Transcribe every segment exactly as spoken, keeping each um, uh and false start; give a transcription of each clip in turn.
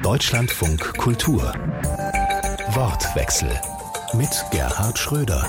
Deutschlandfunk Kultur. Wortwechsel mit Gerhard Schröder.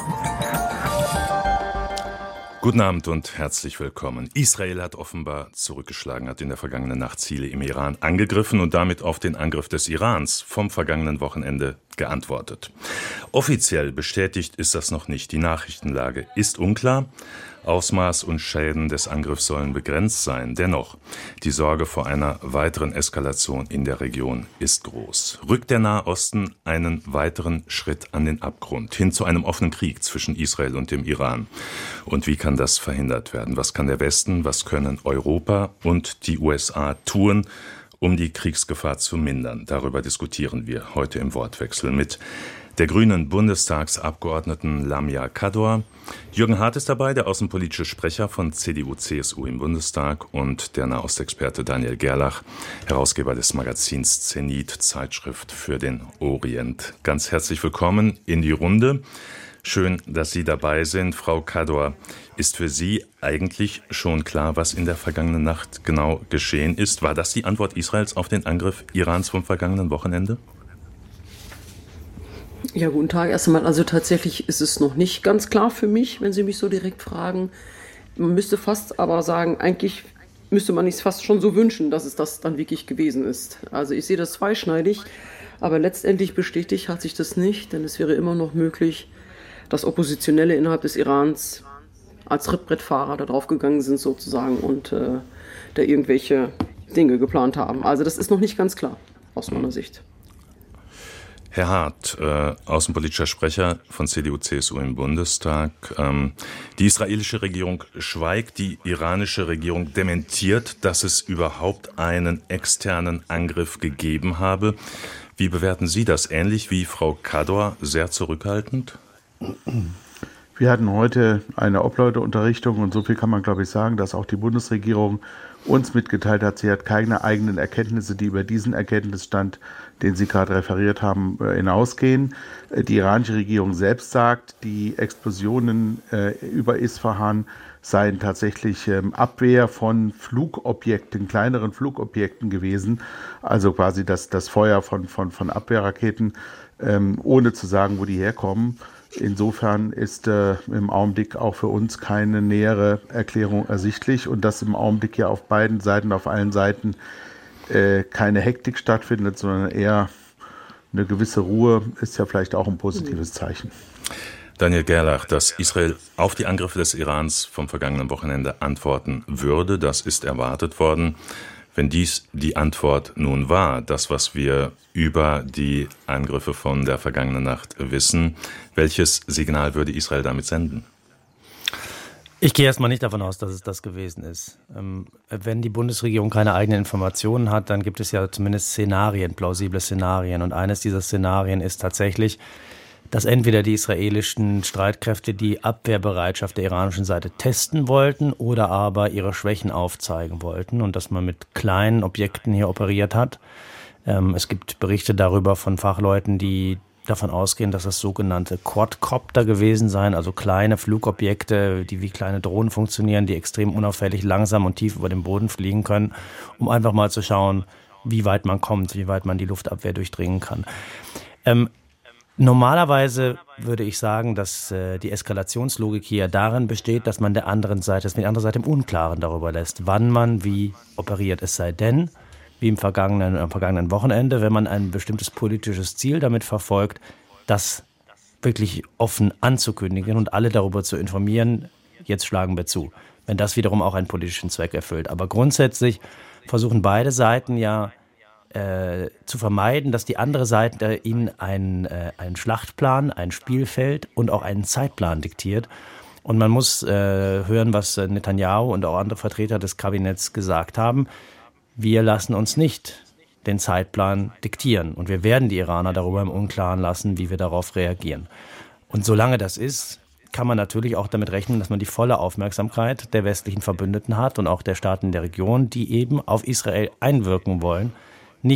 Guten Abend und herzlich willkommen. Israel hat offenbar zurückgeschlagen, hat in der vergangenen Nacht Ziele im Iran angegriffen und damit auf den Angriff des Irans vom vergangenen Wochenende geantwortet. Offiziell bestätigt ist das noch nicht. Die Nachrichtenlage ist unklar. Ausmaß und Schäden des Angriffs sollen begrenzt sein. Dennoch, die Sorge vor einer weiteren Eskalation in der Region ist groß. Rückt der Nahe Osten einen weiteren Schritt an den Abgrund, hin zu einem offenen Krieg zwischen Israel und dem Iran? Und wie kann das verhindert werden? Was kann der Westen, was können Europa und die U S A tun, um die Kriegsgefahr zu mindern? Darüber diskutieren wir heute im Wortwechsel mit der grünen Bundestagsabgeordneten Lamia Kador. Jürgen Hart ist dabei, der außenpolitische Sprecher von C D U C S U im Bundestag, und der Nahostexperte Daniel Gerlach, Herausgeber des Magazins Zenit, Zeitschrift für den Orient. Ganz herzlich willkommen in die Runde. Schön, dass Sie dabei sind. Frau Kador, ist für Sie eigentlich schon klar, was in der vergangenen Nacht genau geschehen ist? War das die Antwort Israels auf den Angriff Irans vom vergangenen Wochenende? Ja, guten Tag erst einmal. Also tatsächlich ist es noch nicht ganz klar für mich, wenn Sie mich so direkt fragen. Man müsste fast aber sagen, eigentlich müsste man es fast schon so wünschen, dass es das dann wirklich gewesen ist. Also ich sehe das zweischneidig, aber letztendlich bestätigt hat sich das nicht, denn es wäre immer noch möglich, dass Oppositionelle innerhalb des Irans als Trittbrettfahrer da drauf gegangen sind sozusagen und äh, da irgendwelche Dinge geplant haben. Also das ist noch nicht ganz klar aus meiner Sicht. Herr Hart, äh, außenpolitischer Sprecher von C D U C S U im Bundestag. Ähm, die israelische Regierung schweigt, die iranische Regierung dementiert, dass es überhaupt einen externen Angriff gegeben habe. Wie bewerten Sie das? Ähnlich wie Frau Kador, sehr zurückhaltend? Wir hatten heute eine Obleuteunterrichtung und so viel kann man, glaube ich, sagen, dass auch die Bundesregierung uns mitgeteilt hat, sie hat keine eigenen Erkenntnisse, die über diesen Erkenntnisstand, den Sie gerade referiert haben, hinausgehen. Die iranische Regierung selbst sagt, die Explosionen äh, über Isfahan seien tatsächlich ähm, Abwehr von Flugobjekten, kleineren Flugobjekten gewesen, also quasi das, das Feuer von, von, von Abwehrraketen, ähm, ohne zu sagen, wo die herkommen. Insofern ist äh, im Augenblick auch für uns keine nähere Erklärung ersichtlich und dass im Augenblick ja auf beiden Seiten, auf allen Seiten äh, keine Hektik stattfindet, sondern eher eine gewisse Ruhe, ist ja vielleicht auch ein positives Zeichen. Daniel Gerlach, dass Israel auf die Angriffe des Irans vom vergangenen Wochenende antworten würde, das ist erwartet worden. Wenn dies die Antwort nun war, das, was wir über die Angriffe von der vergangenen Nacht wissen, welches Signal würde Israel damit senden? Ich gehe erstmal nicht davon aus, dass es das gewesen ist. Ähm, wenn die Bundesregierung keine eigenen Informationen hat, dann gibt es ja zumindest Szenarien, plausible Szenarien. Und eines dieser Szenarien ist tatsächlich, dass entweder die israelischen Streitkräfte die Abwehrbereitschaft der iranischen Seite testen wollten oder aber ihre Schwächen aufzeigen wollten und dass man mit kleinen Objekten hier operiert hat. Ähm, es gibt Berichte darüber von Fachleuten, die davon ausgehen, dass das sogenannte Quadcopter gewesen seien, also kleine Flugobjekte, die wie kleine Drohnen funktionieren, die extrem unauffällig langsam und tief über den Boden fliegen können, um einfach mal zu schauen, wie weit man kommt, wie weit man die Luftabwehr durchdringen kann. Ähm, Normalerweise würde ich sagen, dass äh, die Eskalationslogik hier darin besteht, dass man der anderen Seite, dass man die andere Seite im Unklaren darüber lässt, wann man wie operiert. Es sei denn, wie im vergangenen, am vergangenen Wochenende, wenn man ein bestimmtes politisches Ziel damit verfolgt, das wirklich offen anzukündigen und alle darüber zu informieren, jetzt schlagen wir zu. Wenn das wiederum auch einen politischen Zweck erfüllt. Aber grundsätzlich versuchen beide Seiten ja, Äh, zu vermeiden, dass die andere Seite ihnen einen, äh, einen Schlachtplan, ein Spielfeld und auch einen Zeitplan diktiert. Und man muss äh, hören, was Netanyahu und auch andere Vertreter des Kabinetts gesagt haben. Wir lassen uns nicht den Zeitplan diktieren und wir werden die Iraner darüber im Unklaren lassen, wie wir darauf reagieren. Und solange das ist, kann man natürlich auch damit rechnen, dass man die volle Aufmerksamkeit der westlichen Verbündeten hat und auch der Staaten der Region, die eben auf Israel einwirken wollen, nicht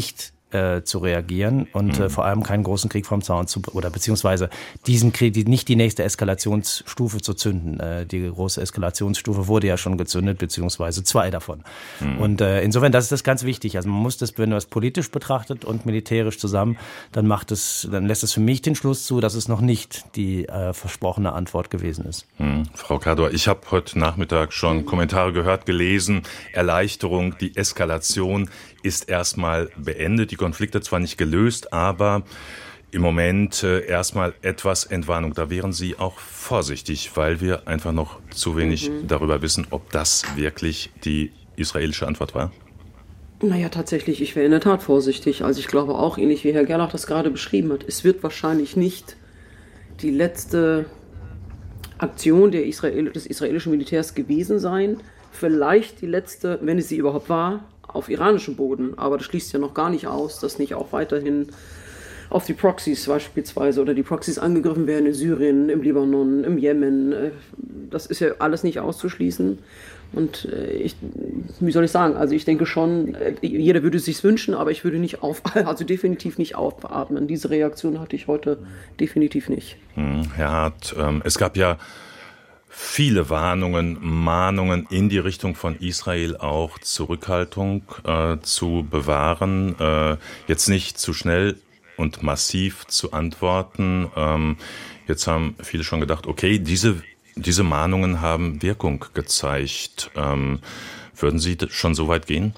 äh, zu reagieren und mhm. äh, vor allem keinen großen Krieg vom Zaun zu, oder beziehungsweise diesen Krieg, die, nicht die nächste Eskalationsstufe zu zünden. Äh, die große Eskalationsstufe wurde ja schon gezündet, beziehungsweise zwei davon. Mhm. Und äh, insofern, das ist das ganz wichtig. Also man muss das, wenn man es politisch betrachtet und militärisch zusammen, dann macht es, dann lässt es für mich den Schluss zu, dass es noch nicht die äh, versprochene Antwort gewesen ist. Mhm. Frau Kador, ich habe heute Nachmittag schon Kommentare gehört, gelesen, Erleichterung, die Eskalation ist erstmal beendet, die Konflikte zwar nicht gelöst, aber im Moment äh, erstmal etwas Entwarnung. Da wären Sie auch vorsichtig, weil wir einfach noch zu wenig mhm. darüber wissen, ob das wirklich die israelische Antwort war. Naja, tatsächlich, ich wäre in der Tat vorsichtig. Also ich glaube auch, ähnlich wie Herr Gerlach das gerade beschrieben hat, es wird wahrscheinlich nicht die letzte Aktion der Israel, des israelischen Militärs gewesen sein. Vielleicht die letzte, wenn es sie überhaupt war, auf iranischem Boden. Aber das schließt ja noch gar nicht aus, dass nicht auch weiterhin auf die Proxys beispielsweise oder die Proxys angegriffen werden in Syrien, im Libanon, im Jemen. Das ist ja alles nicht auszuschließen. Und ich, wie soll ich sagen, also ich denke schon, jeder würde es sich wünschen, aber ich würde nicht auf, also definitiv nicht aufatmen. Diese Reaktion hatte ich heute definitiv nicht. Herr Hart, es gab ja viele Warnungen, Mahnungen in die Richtung von Israel auch, Zurückhaltung äh, zu bewahren, äh, jetzt nicht zu schnell und massiv zu antworten. Ähm, jetzt haben viele schon gedacht, okay, diese, diese Mahnungen haben Wirkung gezeigt. Ähm, würden Sie schon so weit gehen?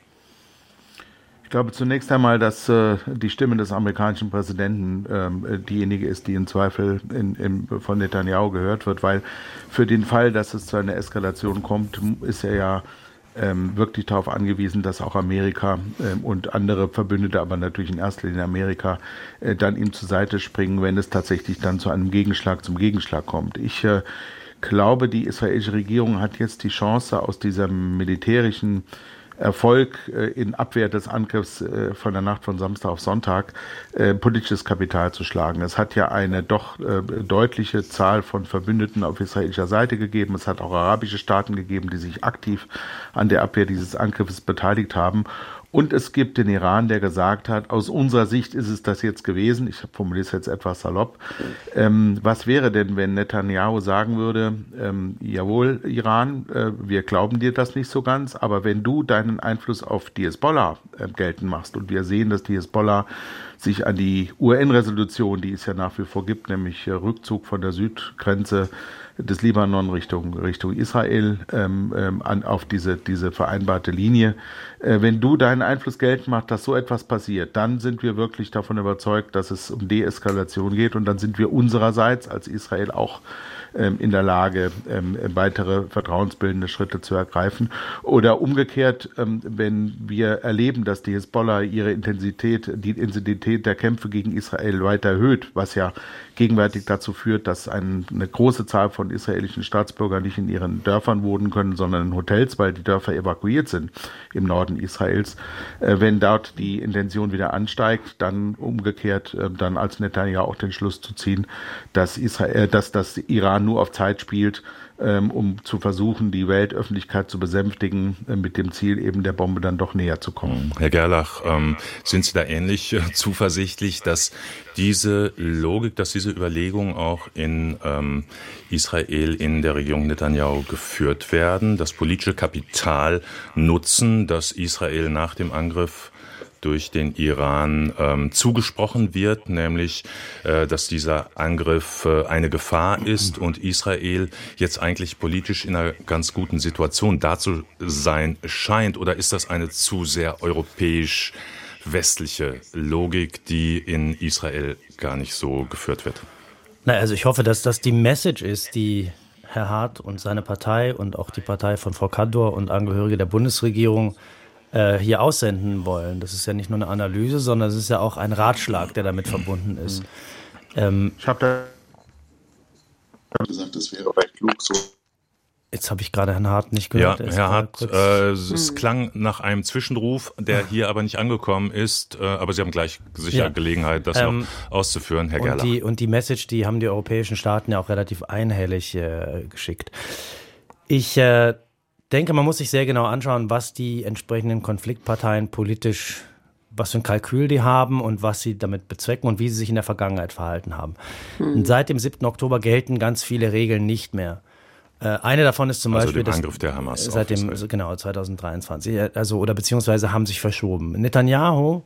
Ich glaube zunächst einmal, dass äh, die Stimme des amerikanischen Präsidenten äh, diejenige ist, die im Zweifel in, in, von Netanyahu gehört wird, weil für den Fall, dass es zu einer Eskalation kommt, ist er ja ähm, wirklich darauf angewiesen, dass auch Amerika äh, und andere Verbündete, aber natürlich in erster Linie Amerika, äh, dann ihm zur Seite springen, wenn es tatsächlich dann zu einem Gegenschlag, zum Gegenschlag kommt. Ich äh, glaube, die israelische Regierung hat jetzt die Chance, aus diesem militärischen Erfolg äh, in Abwehr des Angriffs äh, von der Nacht von Samstag auf Sonntag äh, politisches Kapital zu schlagen. Es hat ja eine doch äh, deutliche Zahl von Verbündeten auf israelischer Seite gegeben. Es hat auch arabische Staaten gegeben, die sich aktiv an der Abwehr dieses Angriffs beteiligt haben. Und es gibt den Iran, der gesagt hat, aus unserer Sicht ist es das jetzt gewesen, ich formuliere es jetzt etwas salopp, ähm, was wäre denn, wenn Netanyahu sagen würde, ähm, jawohl, Iran, äh, wir glauben dir das nicht so ganz, aber wenn du deinen Einfluss auf die Hezbollah äh, geltend machst und wir sehen, dass die Hezbollah sich an die U N-Resolution, die es ja nach wie vor gibt, nämlich äh, Rückzug von der Südgrenze des Libanon Richtung, Richtung Israel ähm, ähm, an, auf diese, diese vereinbarte Linie. Äh, wenn du deinen Einfluss geltend machst, dass so etwas passiert, dann sind wir wirklich davon überzeugt, dass es um Deeskalation geht und dann sind wir unsererseits als Israel auch ähm, in der Lage, ähm, weitere vertrauensbildende Schritte zu ergreifen. Oder umgekehrt, ähm, wenn wir erleben, dass die Hezbollah ihre Intensität, die Intensität der Kämpfe gegen Israel weiter erhöht, was ja gegenwärtig dazu führt, dass ein, eine große Zahl von israelischen Staatsbürgern nicht in ihren Dörfern wohnen können, sondern in Hotels, weil die Dörfer evakuiert sind im Norden Israels. Äh, wenn dort die Intention wieder ansteigt, dann umgekehrt äh, dann als Netanyahu auch den Schluss zu ziehen, dass Israel, dass das Iran nur auf Zeit spielt, ähm, um zu versuchen, die Weltöffentlichkeit zu besänftigen, äh, mit dem Ziel eben der Bombe dann doch näher zu kommen. Herr Gerlach, ähm, sind Sie da ähnlich äh, zuversichtlich, dass diese Logik, dass diese Überlegungen auch in ähm, Israel, in der Regierung Netanyahu geführt werden, das politische Kapital nutzen, das Israel nach dem Angriff durch den Iran ähm, zugesprochen wird, nämlich, äh, dass dieser Angriff äh, eine Gefahr ist und Israel jetzt eigentlich politisch in einer ganz guten Situation dazu sein scheint? Oder ist das eine zu sehr europäisch-westliche Logik, die in Israel gar nicht so geführt wird? Na, also ich hoffe, dass das die Message ist, die Herr Hart und seine Partei und auch die Partei von Frau Kador und Angehörige der Bundesregierung hier aussenden wollen. Das ist ja nicht nur eine Analyse, sondern es ist ja auch ein Ratschlag, der damit verbunden ist. Mhm. Ähm, ich habe da gesagt, es wäre recht klug so. Jetzt habe ich gerade Herrn Hart nicht gehört. Ja, Herr Hart, äh, es mhm. klang nach einem Zwischenruf, der hier aber nicht angekommen ist. Äh, aber Sie haben gleich sicher ja. Gelegenheit, das ähm, noch auszuführen, Herr Gerlach. Und die, und die Message, die haben die europäischen Staaten ja auch relativ einhellig äh, geschickt. Ich äh, Ich denke, man muss sich sehr genau anschauen, was die entsprechenden Konfliktparteien politisch was für ein Kalkül die haben und was sie damit bezwecken und wie sie sich in der Vergangenheit verhalten haben. Hm. Und seit dem siebten Oktober gelten ganz viele Regeln nicht mehr. Äh, eine davon ist zum also Beispiel dem Angriff der Hamas seit dem genau zwanzig dreiundzwanzig, also oder beziehungsweise haben sich verschoben. Netanyahu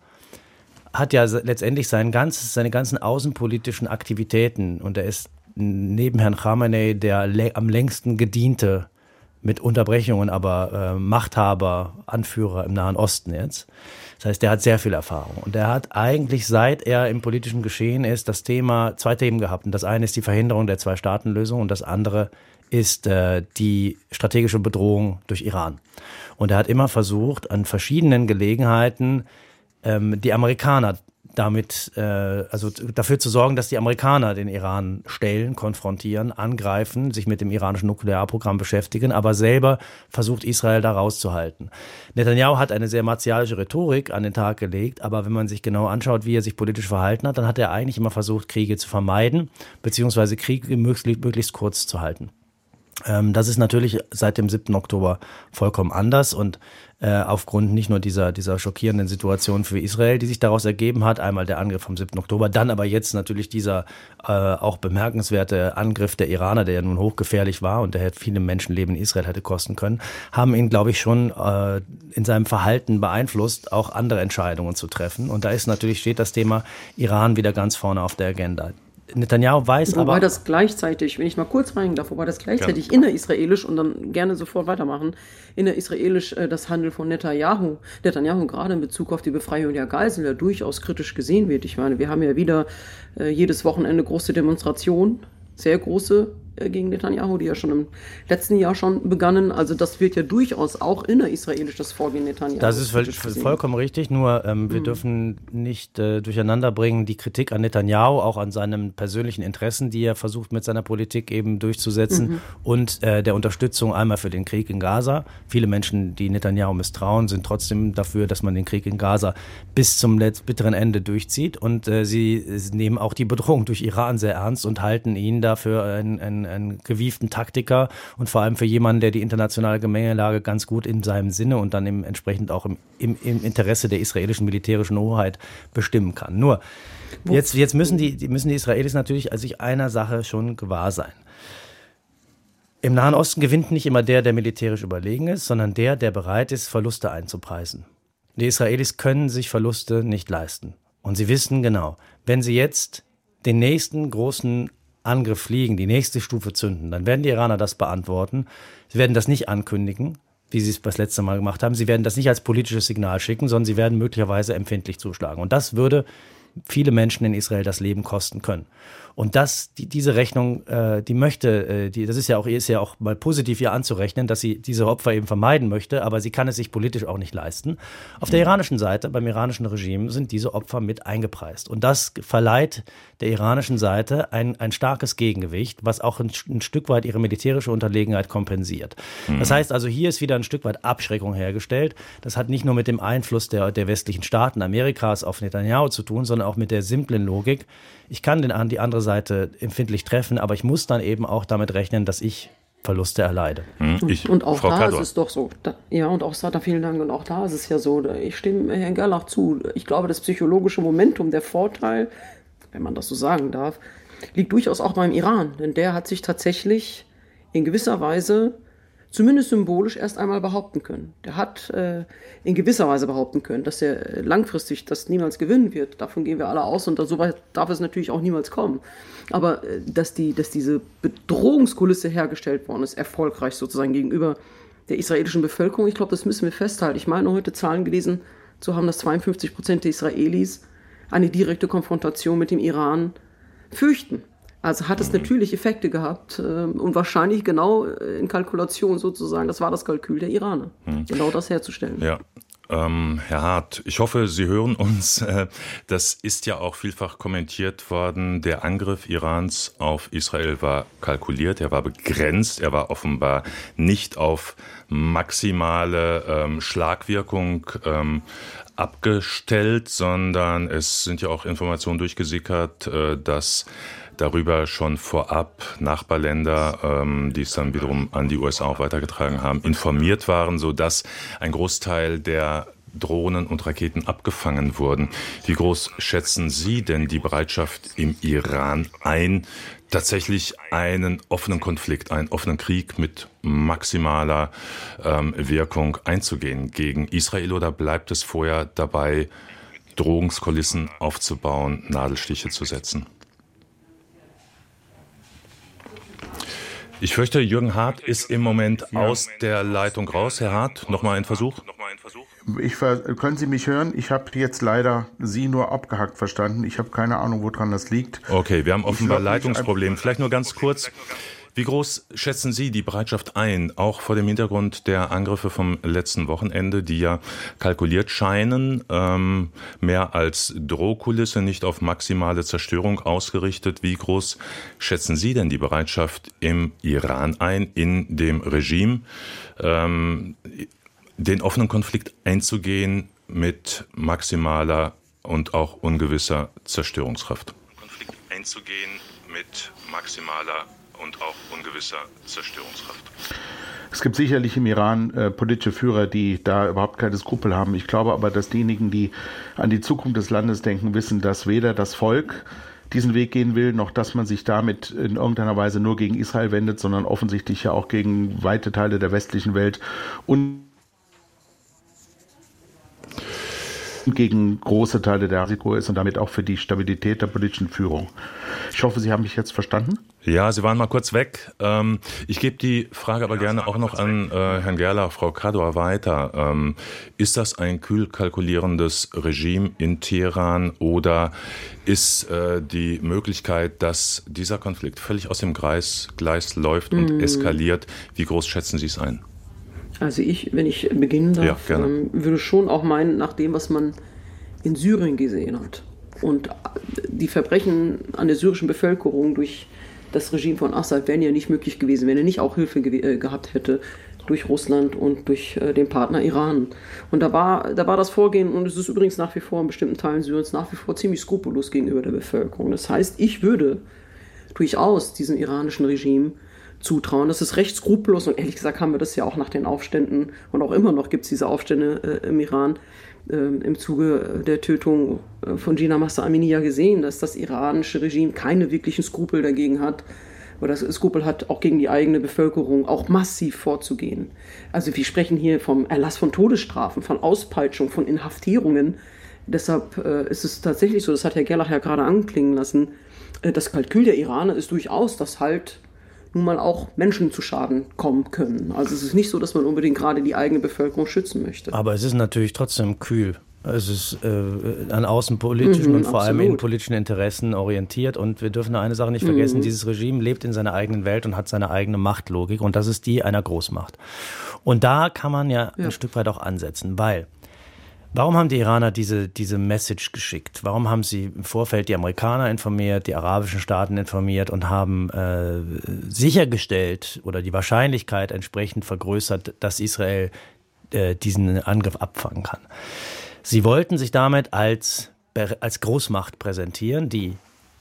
hat ja letztendlich sein ganzes, seine ganzen außenpolitischen Aktivitäten, und er ist neben Herrn Khamenei der le- am längsten gediente, mit Unterbrechungen, aber äh, Machthaber, Anführer im Nahen Osten jetzt. Das heißt, der hat sehr viel Erfahrung. Und er hat eigentlich, seit er im politischen Geschehen ist, das Thema, zwei Themen gehabt. Und das eine ist die Verhinderung der Zwei-Staaten-Lösung und das andere ist äh, die strategische Bedrohung durch Iran. Und er hat immer versucht, an verschiedenen Gelegenheiten ähm, die Amerikaner damit, äh, also dafür zu sorgen, dass die Amerikaner den Iran stellen, konfrontieren, angreifen, sich mit dem iranischen Nuklearprogramm beschäftigen, aber selber versucht Israel da rauszuhalten. Netanyahu hat eine sehr martialische Rhetorik an den Tag gelegt, aber wenn man sich genau anschaut, wie er sich politisch verhalten hat, dann hat er eigentlich immer versucht, Kriege zu vermeiden, beziehungsweise Kriege möglichst, möglichst kurz zu halten. Ähm, das ist natürlich seit dem siebten Oktober vollkommen anders und äh, aufgrund nicht nur dieser, dieser schockierenden Situation für Israel, die sich daraus ergeben hat, einmal der Angriff vom siebten Oktober, dann aber jetzt natürlich dieser äh, auch bemerkenswerte Angriff der Iraner, der ja nun hochgefährlich war und der viele Menschenleben in Israel hätte kosten können, haben ihn, glaube ich, schon äh, in seinem Verhalten beeinflusst, auch andere Entscheidungen zu treffen. Und da ist natürlich, steht das Thema Iran wieder ganz vorne auf der Agenda. Netanyahu weiß wobei aber... Wobei das gleichzeitig, wenn ich mal kurz reingehen darf, wobei das gleichzeitig ja. innerisraelisch und dann gerne sofort weitermachen, innerisraelisch äh, das Handeln von Netanyahu, Netanyahu gerade in Bezug auf die Befreiung der Geiseln ja durchaus kritisch gesehen wird. Ich meine, wir haben ja wieder äh, jedes Wochenende große Demonstrationen, sehr große äh, gegen Netanyahu, die ja schon im letzten Jahr schon begannen. Also das wird ja durchaus auch innerisraelisch das Vorgehen Netanyahu. Das ist voll, vollkommen richtig, nur ähm, wir mhm. dürfen nicht äh, durcheinander bringen die Kritik an Netanyahu, auch an seinen persönlichen Interessen, die er versucht mit seiner Politik eben durchzusetzen mhm. und äh, der Unterstützung einmal für den Krieg in Gaza. Viele Menschen, die Netanyahu misstrauen, sind trotzdem dafür, dass man den Krieg in Gaza bis zum letzt- bitteren Ende durchzieht und äh, sie, sie nehmen auch die Bedrohung durch Iran sehr ernst und halten ihn dafür ein, ein einen gewieften Taktiker und vor allem für jemanden, der die internationale Gemengelage ganz gut in seinem Sinne und dann im, entsprechend auch im, im, im Interesse der israelischen militärischen Hoheit bestimmen kann. Nur, jetzt, jetzt müssen, die, müssen die Israelis natürlich sich einer Sache schon gewahr sein. Im Nahen Osten gewinnt nicht immer der, der militärisch überlegen ist, sondern der, der bereit ist, Verluste einzupreisen. Die Israelis können sich Verluste nicht leisten. Und sie wissen genau, wenn sie jetzt den nächsten großen Angriff fliegen, die nächste Stufe zünden, dann werden die Iraner das beantworten. Sie werden das nicht ankündigen, wie sie es das letzte Mal gemacht haben. Sie werden das nicht als politisches Signal schicken, sondern sie werden möglicherweise empfindlich zuschlagen. Und das würde viele Menschen in Israel das Leben kosten können. Und das, die, diese Rechnung, äh, die möchte, äh, die, das ist ja auch, ist ja auch mal positiv ihr anzurechnen, dass sie diese Opfer eben vermeiden möchte, aber sie kann es sich politisch auch nicht leisten. Auf der iranischen Seite, beim iranischen Regime, sind diese Opfer mit eingepreist. Und das verleiht der iranischen Seite ein, ein starkes Gegengewicht, was auch ein, ein Stück weit ihre militärische Unterlegenheit kompensiert. Mhm. Das heißt also, hier ist wieder ein Stück weit Abschreckung hergestellt. Das hat nicht nur mit dem Einfluss der, der westlichen Staaten Amerikas auf Netanyahu zu tun, sondern auch mit der simplen Logik, ich kann den, die andere Seite empfindlich treffen, aber ich muss dann eben auch damit rechnen, dass ich Verluste erleide. Ich, und auch Frau da Kador. ist es doch so. Da, ja, und auch da, vielen Dank. Und auch da ist es ja so, ich stimme Herrn Gerlach zu. Ich glaube, das psychologische Momentum, der Vorteil, wenn man das so sagen darf, liegt durchaus auch beim Iran. Denn der hat sich tatsächlich in gewisser Weise, zumindest symbolisch, erst einmal behaupten können. Der hat äh, in gewisser Weise behaupten können, dass er langfristig das niemals gewinnen wird. Davon gehen wir alle aus und so weit darf es natürlich auch niemals kommen. Aber äh, dass, die, dass diese Bedrohungskulisse hergestellt worden ist, erfolgreich sozusagen gegenüber der israelischen Bevölkerung, ich glaube, das müssen wir festhalten. Ich meine, heute Zahlen gelesen zu haben, dass zweiundfünfzig Prozent der Israelis eine direkte Konfrontation mit dem Iran fürchten. Also hat es natürlich Effekte gehabt äh, und wahrscheinlich genau in Kalkulation sozusagen, das war das Kalkül der Iraner, hm. genau das herzustellen. Ja. Ähm, Herr Hart, ich hoffe, Sie hören uns. Das ist ja auch vielfach kommentiert worden. Der Angriff Irans auf Israel war kalkuliert, er war begrenzt, er war offenbar nicht auf maximale ähm, Schlagwirkung ähm, abgestellt, sondern es sind ja auch Informationen durchgesickert, äh, dass darüber schon vorab Nachbarländer, ähm, die es dann wiederum an die U S A auch weitergetragen haben, informiert waren, sodass ein Großteil der Drohnen und Raketen abgefangen wurden. Wie groß schätzen Sie denn die Bereitschaft im Iran ein, tatsächlich einen offenen Konflikt, einen offenen Krieg mit maximaler ähm, Wirkung einzugehen gegen Israel, oder bleibt es vorher dabei, Drohungskulissen aufzubauen, Nadelstiche zu setzen? Ich fürchte, Jürgen Hart ist im Moment ja. aus der Leitung raus. Herr Hart, nochmal ein Versuch. Ich, können Sie mich hören? Ich habe jetzt leider Sie nur abgehackt verstanden. Ich habe keine Ahnung, woran das liegt. Okay, wir haben offenbar Leitungsprobleme. Vielleicht nur ganz kurz. Wie groß schätzen Sie die Bereitschaft ein, auch vor dem Hintergrund der Angriffe vom letzten Wochenende, die ja kalkuliert scheinen, ähm, mehr als Drohkulisse, nicht auf maximale Zerstörung ausgerichtet? Wie groß schätzen Sie denn die Bereitschaft im Iran ein, in dem Regime, ähm, den offenen Konflikt einzugehen mit maximaler und auch ungewisser Zerstörungskraft? Konflikt einzugehen mit maximaler und auch ungewisser Zerstörungskraft. Es gibt sicherlich im Iran äh, politische Führer, die da überhaupt keine Skrupel haben. Ich glaube aber, dass diejenigen, die an die Zukunft des Landes denken, wissen, dass weder das Volk diesen Weg gehen will, noch dass man sich damit in irgendeiner Weise nur gegen Israel wendet, sondern offensichtlich ja auch gegen weite Teile der westlichen Welt und gegen große Teile der Risiko ist und damit auch für die Stabilität der politischen Führung. Ich hoffe, Sie haben mich jetzt verstanden. Ja, Sie waren mal kurz weg. Ähm, ich gebe die Frage aber ja, gerne auch noch an äh, Herrn Gerlach, Frau Kador weiter. Ähm, ist das ein kühl kalkulierendes Regime in Teheran oder ist äh, die Möglichkeit, dass dieser Konflikt völlig aus dem Gleis, Gleis läuft und mm. eskaliert, wie groß schätzen Sie es ein? Also ich, wenn ich beginnen darf, ja, ähm, würde schon auch meinen, nach dem, was man in Syrien gesehen hat und die Verbrechen an der syrischen Bevölkerung durch das Regime von Assad wären ja nicht möglich gewesen, wenn er nicht auch Hilfe ge- äh, gehabt hätte durch Russland und durch äh, den Partner Iran. Und da war, da war das Vorgehen, und es ist übrigens nach wie vor in bestimmten Teilen Syriens nach wie vor ziemlich skrupellos gegenüber der Bevölkerung. Das heißt, ich würde durchaus diesem iranischen Regime zutrauen. Das ist recht skrupellos, und ehrlich gesagt haben wir das ja auch nach den Aufständen, und auch immer noch gibt es diese Aufstände äh, im Iran, äh, im Zuge der Tötung äh, von Gina Mahsa Amini ja gesehen, dass das iranische Regime keine wirklichen Skrupel dagegen hat, oder das Skrupel hat, auch gegen die eigene Bevölkerung auch massiv vorzugehen. Also wir sprechen hier vom Erlass von Todesstrafen, von Auspeitschung, von Inhaftierungen. Deshalb äh, ist es tatsächlich so, das hat Herr Gerlach ja gerade anklingen lassen, äh, das Kalkül der Iraner ist durchaus, dass halt nun mal auch Menschen zu Schaden kommen können. Also es ist nicht so, dass man unbedingt gerade die eigene Bevölkerung schützen möchte. Aber es ist natürlich trotzdem kühl. Es ist äh, an außenpolitischen mhm, und vor absolut. allem innenpolitischen Interessen orientiert. Und wir dürfen eine Sache nicht vergessen, mhm. dieses Regime lebt in seiner eigenen Welt und hat seine eigene Machtlogik. Und das ist die einer Großmacht. Und da kann man ja, ja. ein Stück weit auch ansetzen, weil warum haben die Iraner diese, diese Message geschickt? Warum haben sie im Vorfeld die Amerikaner informiert, die arabischen Staaten informiert und haben äh, sichergestellt oder die Wahrscheinlichkeit entsprechend vergrößert, dass Israel äh, diesen Angriff abfangen kann? Sie wollten sich damit als, als Großmacht präsentieren, die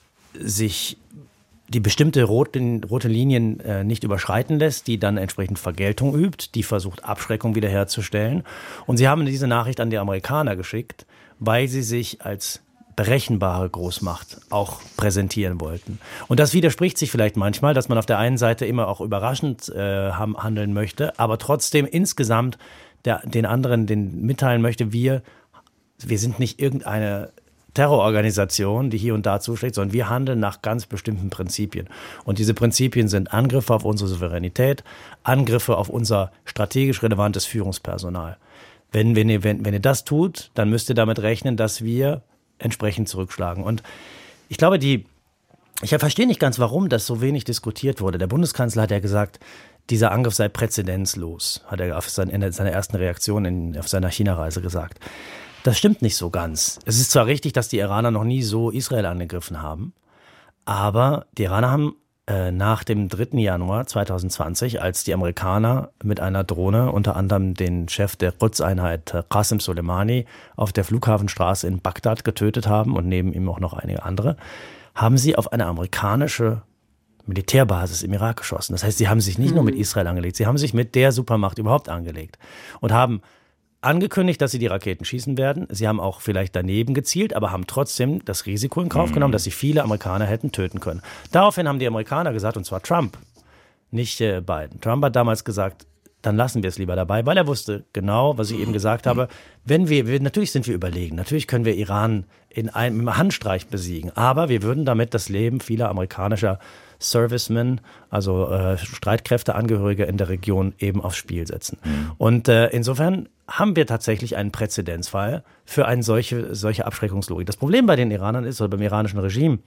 sich die bestimmte rote, rote Linien äh, nicht überschreiten lässt, die dann entsprechend Vergeltung übt, die versucht, Abschreckung wiederherzustellen. Und sie haben diese Nachricht an die Amerikaner geschickt, weil sie sich als berechenbare Großmacht auch präsentieren wollten. Und das widerspricht sich vielleicht manchmal, dass man auf der einen Seite immer auch überraschend äh, handeln möchte, aber trotzdem insgesamt der, den anderen den mitteilen möchte, wir, wir sind nicht irgendeine Terrororganisation, die hier und da zuschlägt, sondern wir handeln nach ganz bestimmten Prinzipien. Und diese Prinzipien sind Angriffe auf unsere Souveränität, Angriffe auf unser strategisch relevantes Führungspersonal. Wenn, wenn, ihr, wenn, wenn ihr das tut, dann müsst ihr damit rechnen, dass wir entsprechend zurückschlagen. Und ich glaube, die, ich verstehe nicht ganz, warum das so wenig diskutiert wurde. Der Bundeskanzler hat ja gesagt, dieser Angriff sei präzedenzlos, hat er auf seine, in seiner ersten Reaktion in, auf seiner China-Reise gesagt. Das stimmt nicht so ganz. Es ist zwar richtig, dass die Iraner noch nie so Israel angegriffen haben, aber die Iraner haben äh, nach dem dritten Januar zweitausendzwanzig, als die Amerikaner mit einer Drohne unter anderem den Chef der Quds-Einheit äh, Qasem Soleimani auf der Flughafenstraße in Bagdad getötet haben und neben ihm auch noch einige andere, haben sie auf eine amerikanische Militärbasis im Irak geschossen. Das heißt, sie haben sich nicht mhm. nur mit Israel angelegt, sie haben sich mit der Supermacht überhaupt angelegt und haben angekündigt, dass sie die Raketen schießen werden. Sie haben auch vielleicht daneben gezielt, aber haben trotzdem das Risiko in Kauf genommen, dass sie viele Amerikaner hätten töten können. Daraufhin haben die Amerikaner gesagt, und zwar Trump, nicht äh, Biden. Trump hat damals gesagt, dann lassen wir es lieber dabei, weil er wusste genau, was ich eben gesagt habe, wenn wir, wir natürlich sind wir überlegen, natürlich können wir Iran in einem Handstreich besiegen, aber wir würden damit das Leben vieler amerikanischer Servicemen, also äh, Streitkräfteangehörige in der Region eben aufs Spiel setzen. Mhm. Und äh, insofern haben wir tatsächlich einen Präzedenzfall für eine solche, solche Abschreckungslogik. Das Problem bei den Iranern ist, oder beim iranischen Regime,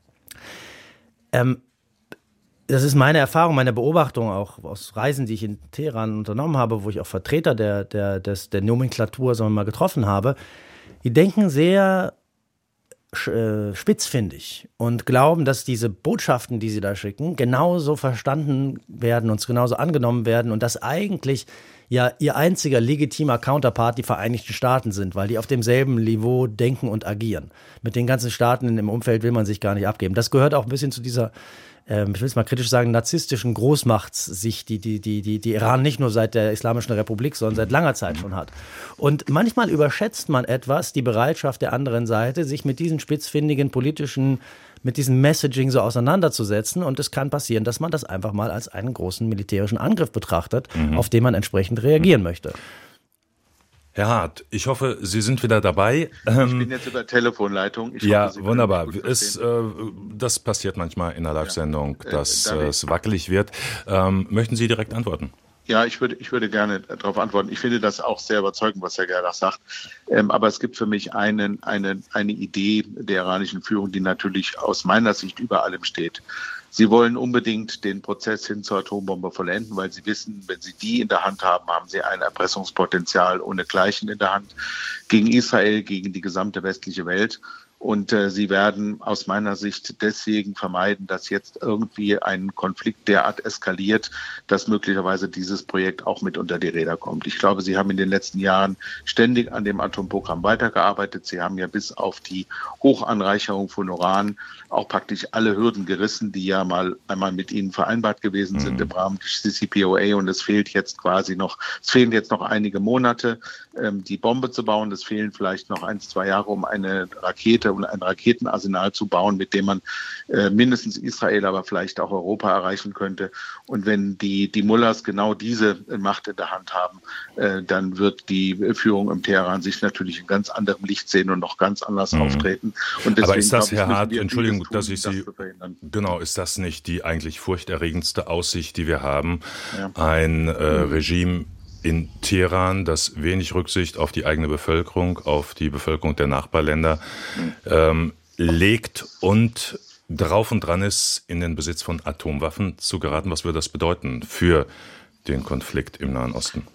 ähm, das ist meine Erfahrung, meine Beobachtung auch aus Reisen, die ich in Teheran unternommen habe, wo ich auch Vertreter der, der, des, der Nomenklatur sagen wir mal, getroffen habe. Die denken sehr äh, spitzfindig und glauben, dass diese Botschaften, die sie da schicken, genauso verstanden werden und genauso angenommen werden und dass eigentlich ja ihr einziger legitimer Counterpart die Vereinigten Staaten sind, weil die auf demselben Niveau denken und agieren. Mit den ganzen Staaten im Umfeld will man sich gar nicht abgeben. Das gehört auch ein bisschen zu dieser, ähm, ich will es mal kritisch sagen, narzisstischen Großmachtssicht, die, die, die, die, die Iran nicht nur seit der Islamischen Republik, sondern seit langer Zeit schon hat. Und manchmal überschätzt man etwas die Bereitschaft der anderen Seite, sich mit diesen spitzfindigen politischen, mit diesem Messaging so auseinanderzusetzen. Und es kann passieren, dass man das einfach mal als einen großen militärischen Angriff betrachtet, mhm. auf den man entsprechend reagieren mhm. möchte. Herr Hart, ich hoffe, Sie sind wieder dabei. Ich bin jetzt über Telefonleitung. Ich ja, hoffe, wunderbar. Es, äh, das passiert manchmal in der Live-Sendung, ja. dass äh, es wackelig wird. Ähm, möchten Sie direkt antworten? Ja, ich würde, ich würde gerne darauf antworten. Ich finde das auch sehr überzeugend, was Herr Gerlach sagt. Ähm, aber es gibt für mich einen, eine, eine Idee der iranischen Führung, die natürlich aus meiner Sicht über allem steht. Sie wollen unbedingt den Prozess hin zur Atombombe vollenden, weil sie wissen, wenn sie die in der Hand haben, haben sie ein Erpressungspotenzial ohnegleichen in der Hand gegen Israel, gegen die gesamte westliche Welt. Und äh, sie werden aus meiner Sicht deswegen vermeiden, dass jetzt irgendwie ein Konflikt derart eskaliert, dass möglicherweise dieses Projekt auch mit unter die Räder kommt. Ich glaube, sie haben in den letzten Jahren ständig an dem Atomprogramm weitergearbeitet. Sie haben ja bis auf die Hochanreicherung von Uran auch praktisch alle Hürden gerissen, die ja mal einmal mit ihnen vereinbart gewesen sind mhm. im Rahmen des C C P O A. Und es fehlt jetzt quasi noch, es fehlen jetzt noch einige Monate, ähm, die Bombe zu bauen. Es fehlen vielleicht noch ein, zwei Jahre, um eine Rakete und ein Raketenarsenal zu bauen, mit dem man äh, mindestens Israel, aber vielleicht auch Europa erreichen könnte. Und wenn die, die Mullahs genau diese Macht in der Hand haben, äh, dann wird die Führung im Teheran sich natürlich in ganz anderem Licht sehen und noch ganz anders mhm. auftreten. Und deswegen, aber ist das, ich, Herr Hart, Entschuldigung, tun, dass ich Sie, genau, ist das nicht die eigentlich furchterregendste Aussicht, die wir haben? Ja. Ein äh, mhm. Regime in Teheran, das wenig Rücksicht auf die eigene Bevölkerung, auf die Bevölkerung der Nachbarländer mhm. ähm, legt und drauf und dran ist, in den Besitz von Atomwaffen zu geraten. Was würde das bedeuten für den Konflikt im Nahen Osten?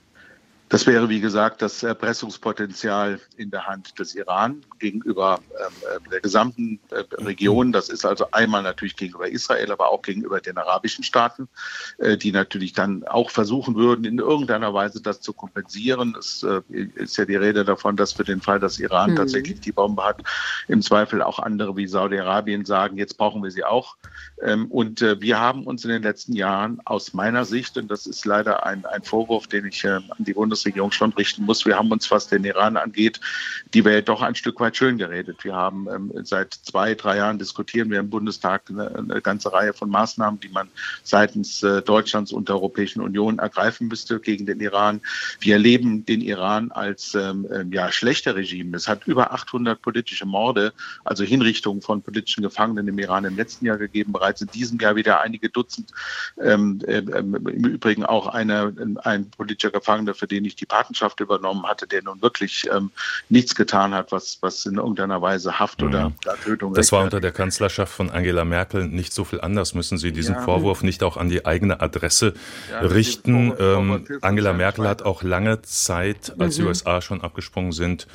Das wäre, wie gesagt, das Erpressungspotenzial in der Hand des Iran gegenüber äh, der gesamten äh, Region. Das ist also einmal natürlich gegenüber Israel, aber auch gegenüber den arabischen Staaten, äh, die natürlich dann auch versuchen würden, in irgendeiner Weise das zu kompensieren. Es äh, ist ja die Rede davon, dass für den Fall, dass Iran mhm. tatsächlich die Bombe hat, im Zweifel auch andere wie Saudi-Arabien sagen, jetzt brauchen wir sie auch. Ähm, und äh, wir haben uns in den letzten Jahren aus meiner Sicht, und das ist leider ein, ein Vorwurf, den ich äh, an die Bundesregierung schon richten muss. Wir haben uns, was den Iran angeht, die Welt doch ein Stück weit schön geredet. Wir haben ähm, seit zwei, drei Jahren diskutieren wir im Bundestag eine, eine ganze Reihe von Maßnahmen, die man seitens äh, Deutschlands und der Europäischen Union ergreifen müsste gegen den Iran. Wir erleben den Iran als ähm, ja, schlechter Regime. Es hat über achthundert politische Morde, also Hinrichtungen von politischen Gefangenen im Iran im letzten Jahr gegeben, bereits in diesem Jahr wieder einige Dutzend. Ähm, äh, im Übrigen auch eine, ein politischer Gefangener, für den ich die Patenschaft übernommen hatte, der nun wirklich ähm, nichts getan hat, was, was in irgendeiner Weise Haft mhm. oder Tötung. Das war unter der Kanzlerschaft von Angela Merkel nicht so viel anders. Müssen Sie diesen ja. Vorwurf nicht auch an die eigene Adresse ja, richten? Ähm, Angela Merkel hat auch lange Zeit, als mhm. die U S A schon abgesprungen sind,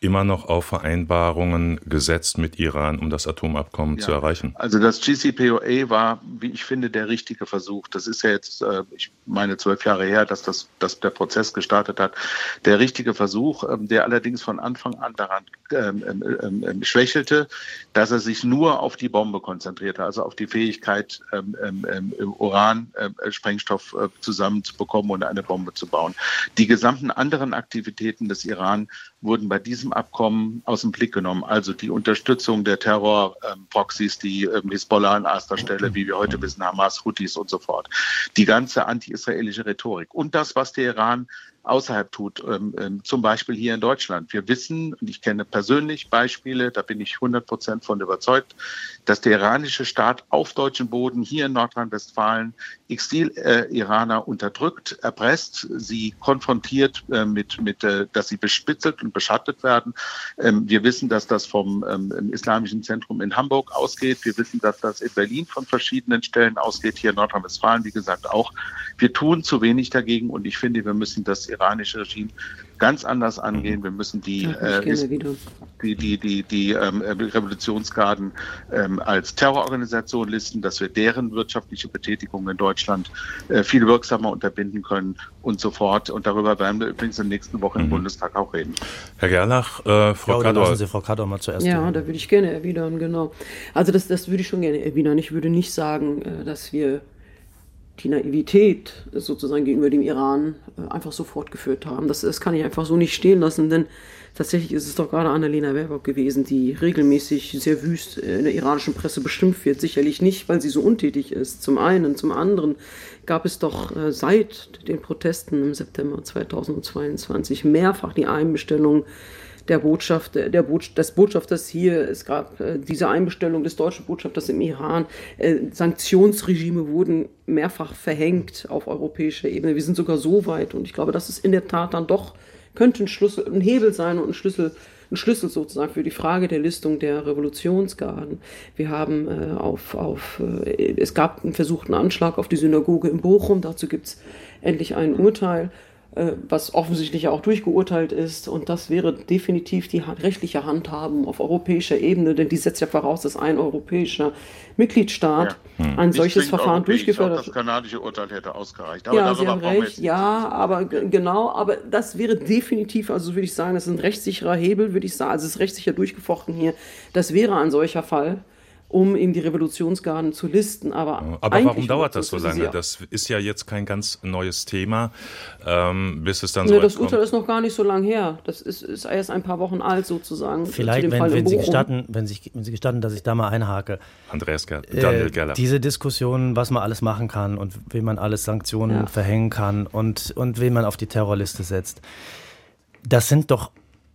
immer noch auf Vereinbarungen gesetzt mit Iran, um das Atomabkommen ja. zu erreichen? Also das J C P O A war, wie ich finde, der richtige Versuch. Das ist ja jetzt, äh, ich meine, zwölf Jahre her, dass, das, dass der Prozess gestartet hat. Der richtige Versuch, ähm, der allerdings von Anfang an daran ähm, ähm, ähm, schwächelte, dass er sich nur auf die Bombe konzentrierte, also auf die Fähigkeit, ähm, ähm, Uran-Sprengstoff äh, zusammenzubekommen und eine Bombe zu bauen. Die gesamten anderen Aktivitäten des Iran wurden bei diesem Abkommen aus dem Blick genommen. Also die Unterstützung der Terror-Proxys, die ähm, Hisbollah an erster Stelle, wie wir heute wissen, Hamas, Houthis und so fort. Die ganze anti-israelische Rhetorik und das, was der Iran außerhalb tut, ähm, ähm, zum Beispiel hier in Deutschland. Wir wissen, und ich kenne persönlich Beispiele, da bin ich hundert Prozent von überzeugt, dass der iranische Staat auf deutschem Boden hier in Nordrhein-Westfalen Exil-Iraner äh, unterdrückt, erpresst, sie konfrontiert äh, mit, mit äh, dass sie bespitzelt und beschattet werden. Ähm, wir wissen, dass das vom ähm, Islamischen Zentrum in Hamburg ausgeht. Wir wissen, dass das in Berlin von verschiedenen Stellen ausgeht, hier in Nordrhein-Westfalen, wie gesagt, auch. Wir tun zu wenig dagegen und ich finde, wir müssen das iranische Regime ganz anders angehen. Wir müssen die, ja, äh, die, die, die, die ähm, Revolutionsgarden ähm, als Terrororganisation listen, dass wir deren wirtschaftliche Betätigung in Deutschland äh, viel wirksamer unterbinden können und so fort. Und darüber werden wir übrigens in der nächsten Woche im mhm. Bundestag auch reden. Herr Gerlach, äh, Frau ja, Kador. Lassen Sie Frau Kador mal zuerst. Ja, reden. Da würde ich gerne erwidern, genau. Also das, das würde ich schon gerne erwidern. Ich würde nicht sagen, dass wir die Naivität sozusagen gegenüber dem Iran einfach so fortgeführt haben. Das, das kann ich einfach so nicht stehen lassen, denn tatsächlich ist es doch gerade Annalena Baerbock gewesen, die regelmäßig sehr wüst in der iranischen Presse beschimpft wird. Sicherlich nicht, weil sie so untätig ist. Zum einen. Zum anderen gab es doch äh, seit den Protesten im September zweitausendzweiundzwanzig mehrfach die Einbestellung der Botschaft, der Bot, des Botschafters hier. Es gab äh, diese Einbestellung des deutschen Botschafters im Iran. Äh, Sanktionsregime wurden mehrfach verhängt auf europäischer Ebene. Wir sind sogar so weit und ich glaube, das ist in der Tat dann doch, könnte ein Schlüssel, ein Hebel sein und ein Schlüssel, ein Schlüssel sozusagen für die Frage der Listung der Revolutionsgarden. Wir haben äh, auf, auf äh, es gab einen versuchten Anschlag auf die Synagoge in Bochum. Dazu gibt es endlich ein Urteil, was offensichtlich ja auch durchgeurteilt ist. Und das wäre definitiv die rechtliche Handhabung auf europäischer Ebene, denn die setzt ja voraus, dass ein europäischer Mitgliedstaat ja. hm. ein Nicht solches Verfahren durchgeführt hat. Das kanadische Urteil hätte ausgereicht. Aber ja, Sie haben recht. Ja, aber g- genau, aber das wäre definitiv, also würde ich sagen, das ist ein rechtssicherer Hebel, würde ich sagen, also es ist rechtssicher durchgefochten hier. Das wäre ein solcher Fall, um eben die Revolutionsgarden zu listen. Aber, aber warum dauert das so lange? Das ist ja jetzt kein ganz neues Thema, ähm, bis es dann so ja, weit das Urteil kommt. Ist noch gar nicht so lang her. Das ist, ist erst ein paar Wochen alt sozusagen. Vielleicht, wenn, wenn, Sie gestatten, wenn, Sie, wenn Sie gestatten, dass ich da mal einhake. Andreas Ger- Daniel Gerlach. Äh, diese Diskussion, was man alles machen kann und wie man alles Sanktionen ja. verhängen kann und, und wen man auf die Terrorliste setzt, das sind doch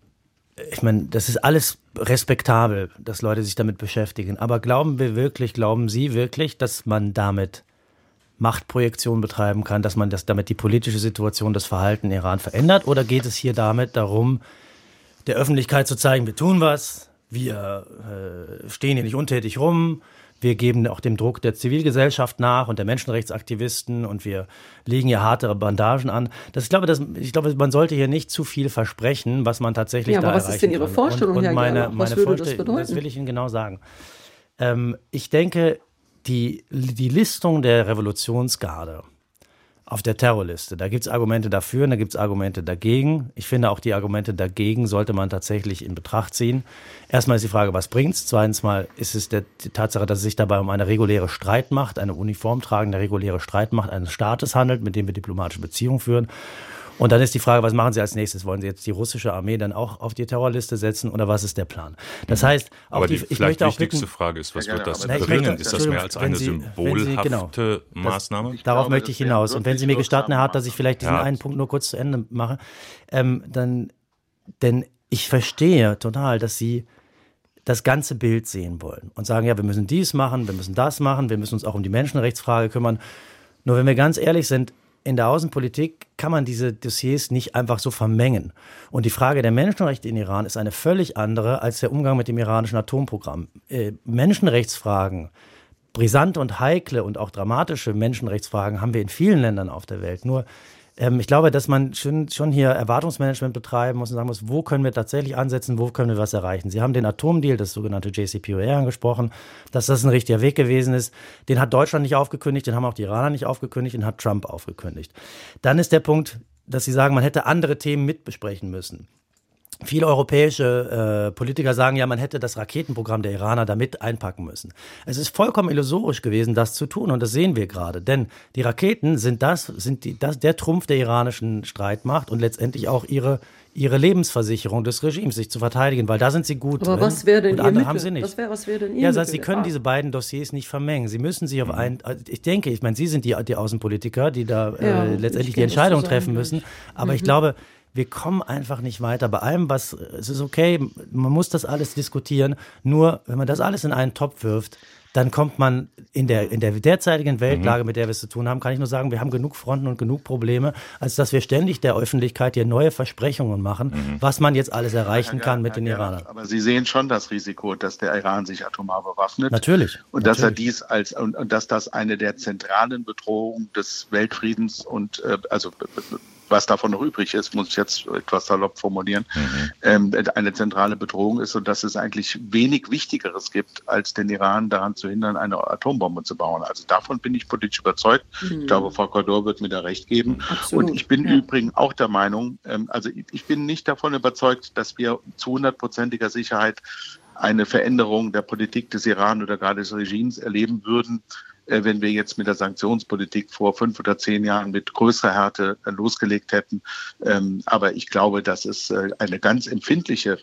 Ich meine, das ist alles respektabel, dass Leute sich damit beschäftigen. Aber glauben wir wirklich, glauben Sie wirklich, dass man damit Machtprojektion betreiben kann, dass man das damit die politische Situation, das Verhalten in Iran verändert? Oder geht es hier damit darum, der Öffentlichkeit zu zeigen, wir tun was, wir äh, stehen hier nicht untätig rum, wir geben auch dem Druck der Zivilgesellschaft nach und der Menschenrechtsaktivisten und wir legen hier hartere Bandagen an. Das, ich, glaube, das, ich glaube, man sollte hier nicht zu viel versprechen, was man tatsächlich ja, da erreichen kann. Aber was ist denn Ihre Vorstellung, und, und Herr meine, Gerlach? Was meine würde Vorstell- das bedeuten? Das will ich Ihnen genau sagen. Ähm, ich denke, die, die Listung der Revolutionsgarde auf der Terrorliste, da gibt es Argumente dafür und da gibt es Argumente dagegen. Ich finde, auch die Argumente dagegen sollte man tatsächlich in Betracht ziehen. Erstmal ist die Frage, was bringt's? Zweitens mal ist es der, die Tatsache, dass es sich dabei um eine reguläre Streitmacht, eine uniformtragende reguläre Streitmacht eines Staates handelt, mit dem wir diplomatische Beziehungen führen. Und dann ist die Frage, was machen Sie als nächstes? Wollen Sie jetzt die russische Armee dann auch auf die Terrorliste setzen oder was ist der Plan? Das heißt, auch aber die, die ich vielleicht möchte auch wichtigste bitten, Frage ist, was ja, wird das ja, bringen? Möchte, ist das mehr als eine Sie, symbolhafte Sie, genau, Maßnahme? Das, darauf glaube, möchte ich hinaus. Und wenn Sie mir gestatten, Herr Hart, dass ich vielleicht diesen ja. einen Punkt nur kurz zu Ende mache, ähm, dann, denn ich verstehe total, dass Sie das ganze Bild sehen wollen und sagen, ja, wir müssen dies machen, wir müssen das machen, wir müssen uns auch um die Menschenrechtsfrage kümmern. Nur wenn wir ganz ehrlich sind, in der Außenpolitik kann man diese Dossiers nicht einfach so vermengen. Und die Frage der Menschenrechte in Iran ist eine völlig andere als der Umgang mit dem iranischen Atomprogramm. Äh, Menschenrechtsfragen, brisante und heikle und auch dramatische Menschenrechtsfragen haben wir in vielen Ländern auf der Welt. Nur Ähm, ich glaube, dass man schon, schon hier Erwartungsmanagement betreiben muss und sagen muss, wo können wir tatsächlich ansetzen, wo können wir was erreichen. Sie haben den Atomdeal, das sogenannte J C P O A, angesprochen, dass das ein richtiger Weg gewesen ist. Den hat Deutschland nicht aufgekündigt, den haben auch die Iraner nicht aufgekündigt, den hat Trump aufgekündigt. Dann ist der Punkt, dass Sie sagen, man hätte andere Themen mitbesprechen müssen. Viele europäische äh, Politiker sagen ja, man hätte das Raketenprogramm der Iraner damit einpacken müssen. Es ist vollkommen illusorisch gewesen, das zu tun, und das sehen wir gerade. Denn die Raketen sind das, sind die, das, der Trumpf der iranischen Streitmacht und letztendlich auch ihre, ihre Lebensversicherung des Regimes, sich zu verteidigen, weil da sind sie gut Aber drin. was wäre denn und ihr andere Mittel? haben sie nicht. Was wäre was wär denn ihr Ja, Mittel? das heißt, sie können diese beiden Dossiers nicht vermengen. Sie müssen sich auf ein, ich denke, ich meine, Sie sind die, die Außenpolitiker, die da Ja, äh, letztendlich ich die kenn das Entscheidung zusammen treffen müssen. gleich. Aber Mhm. ich glaube, wir kommen einfach nicht weiter. Bei allem, was, es ist okay, man muss das alles diskutieren. Nur, wenn man das alles in einen Topf wirft, dann kommt man in der, in der derzeitigen Weltlage, mit der wir es zu tun haben, kann ich nur sagen, wir haben genug Fronten und genug Probleme, als dass wir ständig der Öffentlichkeit hier neue Versprechungen machen, mhm. was man jetzt alles erreichen kann mit den Iranern. Aber Sie sehen schon das Risiko, dass der Iran sich atomar bewaffnet. Natürlich. Und natürlich. dass er dies als, und, und dass das eine der zentralen Bedrohungen des Weltfriedens und, äh, also, was davon noch übrig ist, muss ich jetzt etwas salopp formulieren, mhm. ähm, eine zentrale Bedrohung ist und dass es eigentlich wenig Wichtigeres gibt, als den Iran daran zu hindern, eine Atombombe zu bauen. Also davon bin ich politisch überzeugt. Mhm. Ich glaube, Frau Cordor wird mir da recht geben. Absolut. Und ich bin ja. übrigens auch der Meinung, ähm, also ich, ich bin nicht davon überzeugt, dass wir zu hundertprozentiger Sicherheit eine Veränderung der Politik des Iran oder gerade des Regimes erleben würden, wenn wir jetzt mit der Sanktionspolitik vor fünf oder zehn Jahren mit größerer Härte losgelegt hätten. Aber ich glaube, dass es eine ganz empfindliche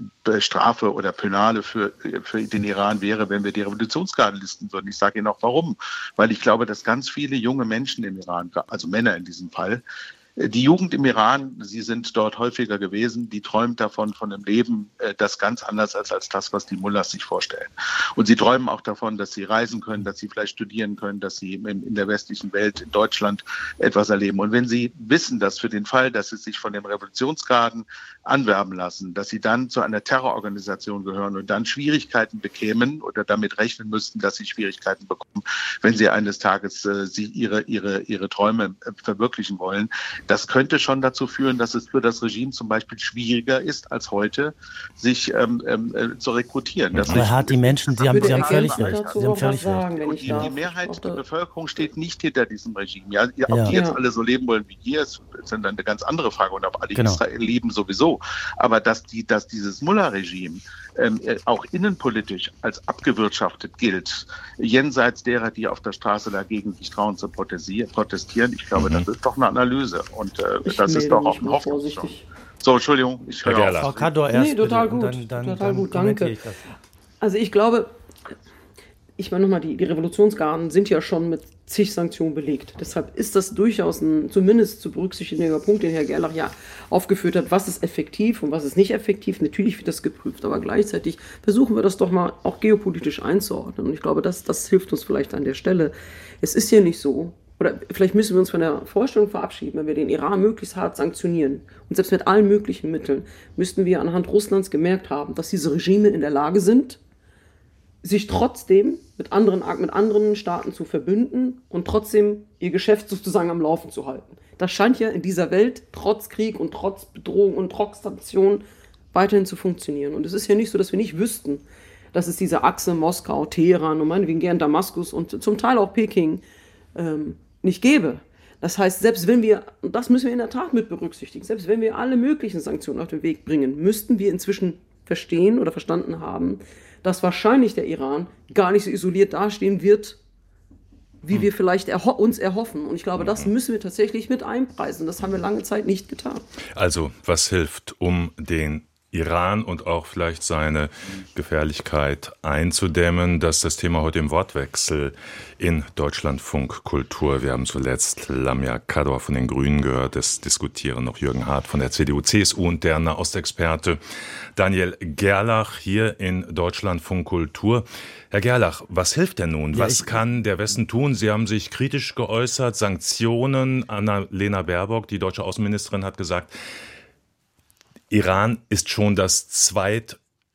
Strafe oder Penale für, für den Iran wäre, wenn wir die Revolutionsgarde listen würden. Ich sage Ihnen auch warum. Weil ich glaube, dass ganz viele junge Menschen im Iran, also Männer in diesem Fall, die Jugend im Iran, Sie sind dort häufiger gewesen, die träumt davon, von einem Leben, das ganz anders ist als das, was die Mullahs sich vorstellen. Und sie träumen auch davon, dass sie reisen können, dass sie vielleicht studieren können, dass sie in der westlichen Welt, in Deutschland etwas erleben. Und wenn sie wissen, dass für den Fall, dass sie sich von den Revolutionsgarden anwerben lassen, dass sie dann zu einer Terrororganisation gehören und dann Schwierigkeiten bekämen oder damit rechnen müssten, dass sie Schwierigkeiten bekommen, wenn sie eines Tages äh, sie ihre, ihre, ihre Träume äh, verwirklichen wollen, das könnte schon dazu führen, dass es für das Regime zum Beispiel schwieriger ist als heute, sich ähm, äh, zu rekrutieren. Das Aber hat die Menschen, Sie haben, Sie haben völlig recht. Sie haben völlig sagen, recht. Und die, die Mehrheit der Bevölkerung steht nicht hinter diesem Regime. Ja, ob ja. die jetzt Ja. alle so leben wollen wie hier, ist, ist dann eine ganz andere Frage. Und ob alle Genau. Israel leben sowieso. Aber dass, die, dass dieses Mullah-Regime ähm, auch innenpolitisch als abgewirtschaftet gilt, jenseits derer, die auf der Straße dagegen sich trauen zu protestieren, ich glaube, mhm. das ist doch eine Analyse. Und äh, das ist doch auch ein Hoffnung. So, Entschuldigung, ich höre auf. Frau Cordor erst. Nee, total bitte. gut. Dann, dann, total dann gut, danke. Ich das. Also ich glaube, ich meine nochmal, die, die Revolutionsgarden sind ja schon mit zig Sanktionen belegt. Deshalb ist das durchaus ein zumindest zu berücksichtigender Punkt, den Herr Gerlach ja aufgeführt hat, was ist effektiv und was ist nicht effektiv. Natürlich wird das geprüft, aber gleichzeitig versuchen wir das doch mal auch geopolitisch einzuordnen. Und ich glaube, das, das hilft uns vielleicht an der Stelle. Es ist ja nicht so, oder vielleicht müssen wir uns von der Vorstellung verabschieden, wenn wir den Iran möglichst hart sanktionieren und selbst mit allen möglichen Mitteln, müssten wir anhand Russlands gemerkt haben, dass diese Regime in der Lage sind, sich trotzdem mit anderen, mit anderen Staaten zu verbünden und trotzdem ihr Geschäft sozusagen am Laufen zu halten. Das scheint ja in dieser Welt trotz Krieg und trotz Bedrohung und trotz Sanktionen weiterhin zu funktionieren. Und es ist ja nicht so, dass wir nicht wüssten, dass es diese Achse Moskau, Teheran und meinetwegen gern Damaskus und zum Teil auch Peking ähm, nicht gäbe. Das heißt, selbst wenn wir, und das müssen wir in der Tat mit berücksichtigen, selbst wenn wir alle möglichen Sanktionen auf den Weg bringen, müssten wir inzwischen verstehen oder verstanden haben, dass wahrscheinlich der Iran gar nicht so isoliert dastehen wird, wie wir vielleicht erho- uns erhoffen. Und ich glaube, das müssen wir tatsächlich mit einpreisen. Das haben wir lange Zeit nicht getan. Also, was hilft, um den Iran und auch vielleicht seine Gefährlichkeit einzudämmen? Das ist das Thema heute im Wortwechsel in Deutschlandfunk Kultur. Wir haben zuletzt Lamia Kador von den Grünen gehört. Es diskutieren noch Jürgen Hart von der C D U C S U und der Nahostexperte Daniel Gerlach hier in Deutschlandfunk Kultur. Herr Gerlach, was hilft denn nun? Was ja, kann der Westen tun? Sie haben sich kritisch geäußert, Sanktionen. Annalena Baerbock, die deutsche Außenministerin, hat gesagt, Iran ist schon das zweit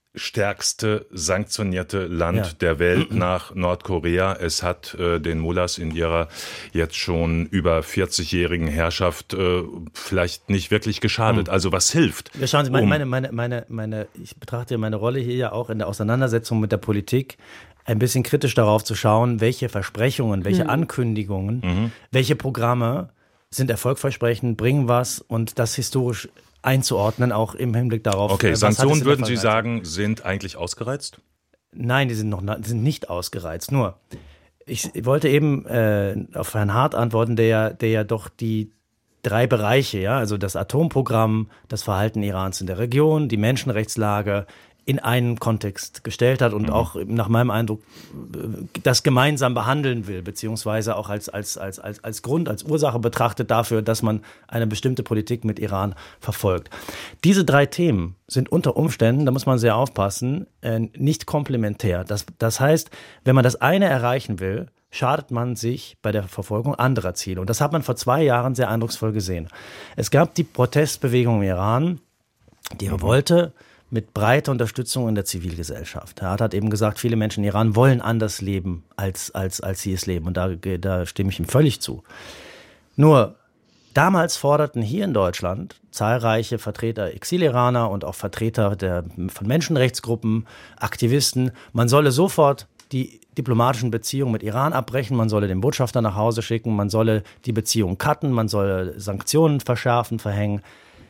stärkste sanktionierte Land ja. der Welt nach Nordkorea. Es hat äh, den Mullahs in ihrer jetzt schon über vierzigjährigen Herrschaft äh, vielleicht nicht wirklich geschadet. Mhm. Also was hilft? Ja, schauen Sie, meine, um meine, meine, meine, meine, ich betrachte meine Rolle hier ja auch in der Auseinandersetzung mit der Politik, ein bisschen kritisch darauf zu schauen, welche Versprechungen, welche mhm. Ankündigungen, mhm. welche Programme sind erfolgversprechend, bringen was und das historisch einzuordnen, auch im Hinblick darauf. Okay, Sanktionen, würden Sie sagen, sind eigentlich ausgereizt? Nein, die sind noch die sind nicht ausgereizt. Nur, ich wollte eben äh, auf Herrn Hart antworten, der ja, der ja doch die drei Bereiche, ja, also das Atomprogramm, das Verhalten Irans in der Region, die Menschenrechtslage, in einen Kontext gestellt hat und mhm. auch nach meinem Eindruck das gemeinsam behandeln will, beziehungsweise auch als, als, als, als, als Grund, als Ursache betrachtet dafür, dass man eine bestimmte Politik mit Iran verfolgt. Diese drei Themen sind unter Umständen, da muss man sehr aufpassen, nicht komplementär. Das, das heißt, wenn man das eine erreichen will, schadet man sich bei der Verfolgung anderer Ziele. Und das hat man vor zwei Jahren sehr eindrucksvoll gesehen. Es gab die Protestbewegung im Iran, die Revolte, mit breiter Unterstützung in der Zivilgesellschaft. Er hat eben gesagt, viele Menschen in Iran wollen anders leben, als, als, als sie es leben. Und da, da stimme ich ihm völlig zu. Nur, damals forderten hier in Deutschland zahlreiche Vertreter Exil-Iraner und auch Vertreter der, von Menschenrechtsgruppen, Aktivisten, man solle sofort die diplomatischen Beziehungen mit Iran abbrechen, man solle den Botschafter nach Hause schicken, man solle die Beziehungen cutten, man solle Sanktionen verschärfen, verhängen.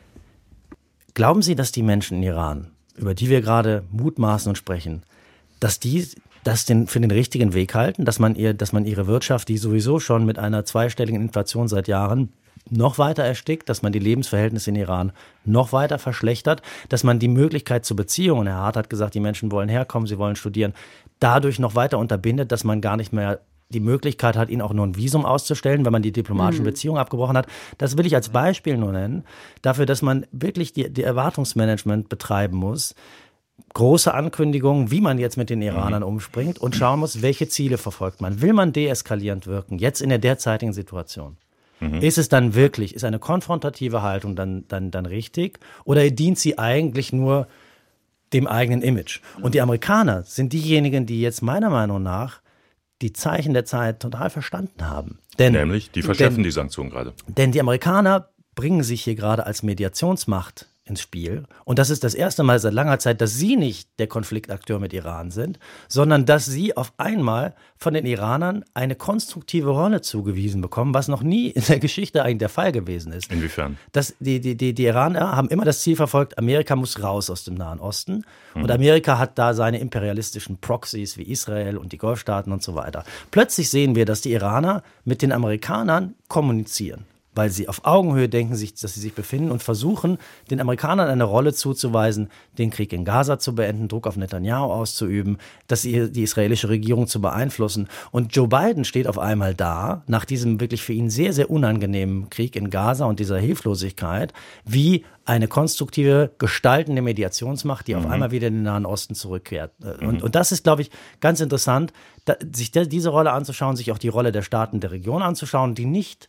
Glauben Sie, dass die Menschen in Iran, über die wir gerade mutmaßen und sprechen, dass die das den, für den richtigen Weg halten, dass man, ihr, dass man ihre Wirtschaft, die sowieso schon mit einer zweistelligen Inflation seit Jahren noch weiter erstickt, dass man die Lebensverhältnisse in Iran noch weiter verschlechtert, dass man die Möglichkeit zur Beziehung, und Herr Hart hat gesagt, die Menschen wollen herkommen, sie wollen studieren, dadurch noch weiter unterbindet, dass man gar nicht mehr die Möglichkeit hat, ihnen auch nur ein Visum auszustellen, wenn man die diplomatischen mhm. Beziehungen abgebrochen hat. Das will ich als Beispiel nur nennen, dafür, dass man wirklich die, die Erwartungsmanagement betreiben muss, große Ankündigungen, wie man jetzt mit den Iranern umspringt und schauen muss, welche Ziele verfolgt man. Will man deeskalierend wirken, jetzt in der derzeitigen Situation? Mhm. Ist es dann wirklich, ist eine konfrontative Haltung dann, dann, dann richtig oder dient sie eigentlich nur dem eigenen Image? Und die Amerikaner sind diejenigen, die jetzt meiner Meinung nach die Zeichen der Zeit total verstanden haben. Denn, Nämlich, die verschärfen denn, die Sanktionen gerade. Denn die Amerikaner bringen sich hier gerade als Mediationsmacht ins Spiel. Und das ist das erste Mal seit langer Zeit, dass sie nicht der Konfliktakteur mit Iran sind, sondern dass sie auf einmal von den Iranern eine konstruktive Rolle zugewiesen bekommen, was noch nie in der Geschichte eigentlich der Fall gewesen ist. Inwiefern? Das, die, die, die, die Iraner haben immer das Ziel verfolgt, Amerika muss raus aus dem Nahen Osten. Mhm. Und Amerika hat da seine imperialistischen Proxys wie Israel und die Golfstaaten und so weiter. Plötzlich sehen wir, dass die Iraner mit den Amerikanern kommunizieren, weil sie auf Augenhöhe denken, sich, dass sie sich befinden und versuchen, den Amerikanern eine Rolle zuzuweisen, den Krieg in Gaza zu beenden, Druck auf Netanyahu auszuüben, dass die, die israelische Regierung zu beeinflussen. Und Joe Biden steht auf einmal da, nach diesem wirklich für ihn sehr, sehr unangenehmen Krieg in Gaza und dieser Hilflosigkeit, wie eine konstruktive, gestaltende Mediationsmacht, die mhm. auf einmal wieder in den Nahen Osten zurückkehrt. Mhm. Und, und das ist, glaube ich, ganz interessant, da, sich de, diese Rolle anzuschauen, sich auch die Rolle der Staaten der Region anzuschauen, die nicht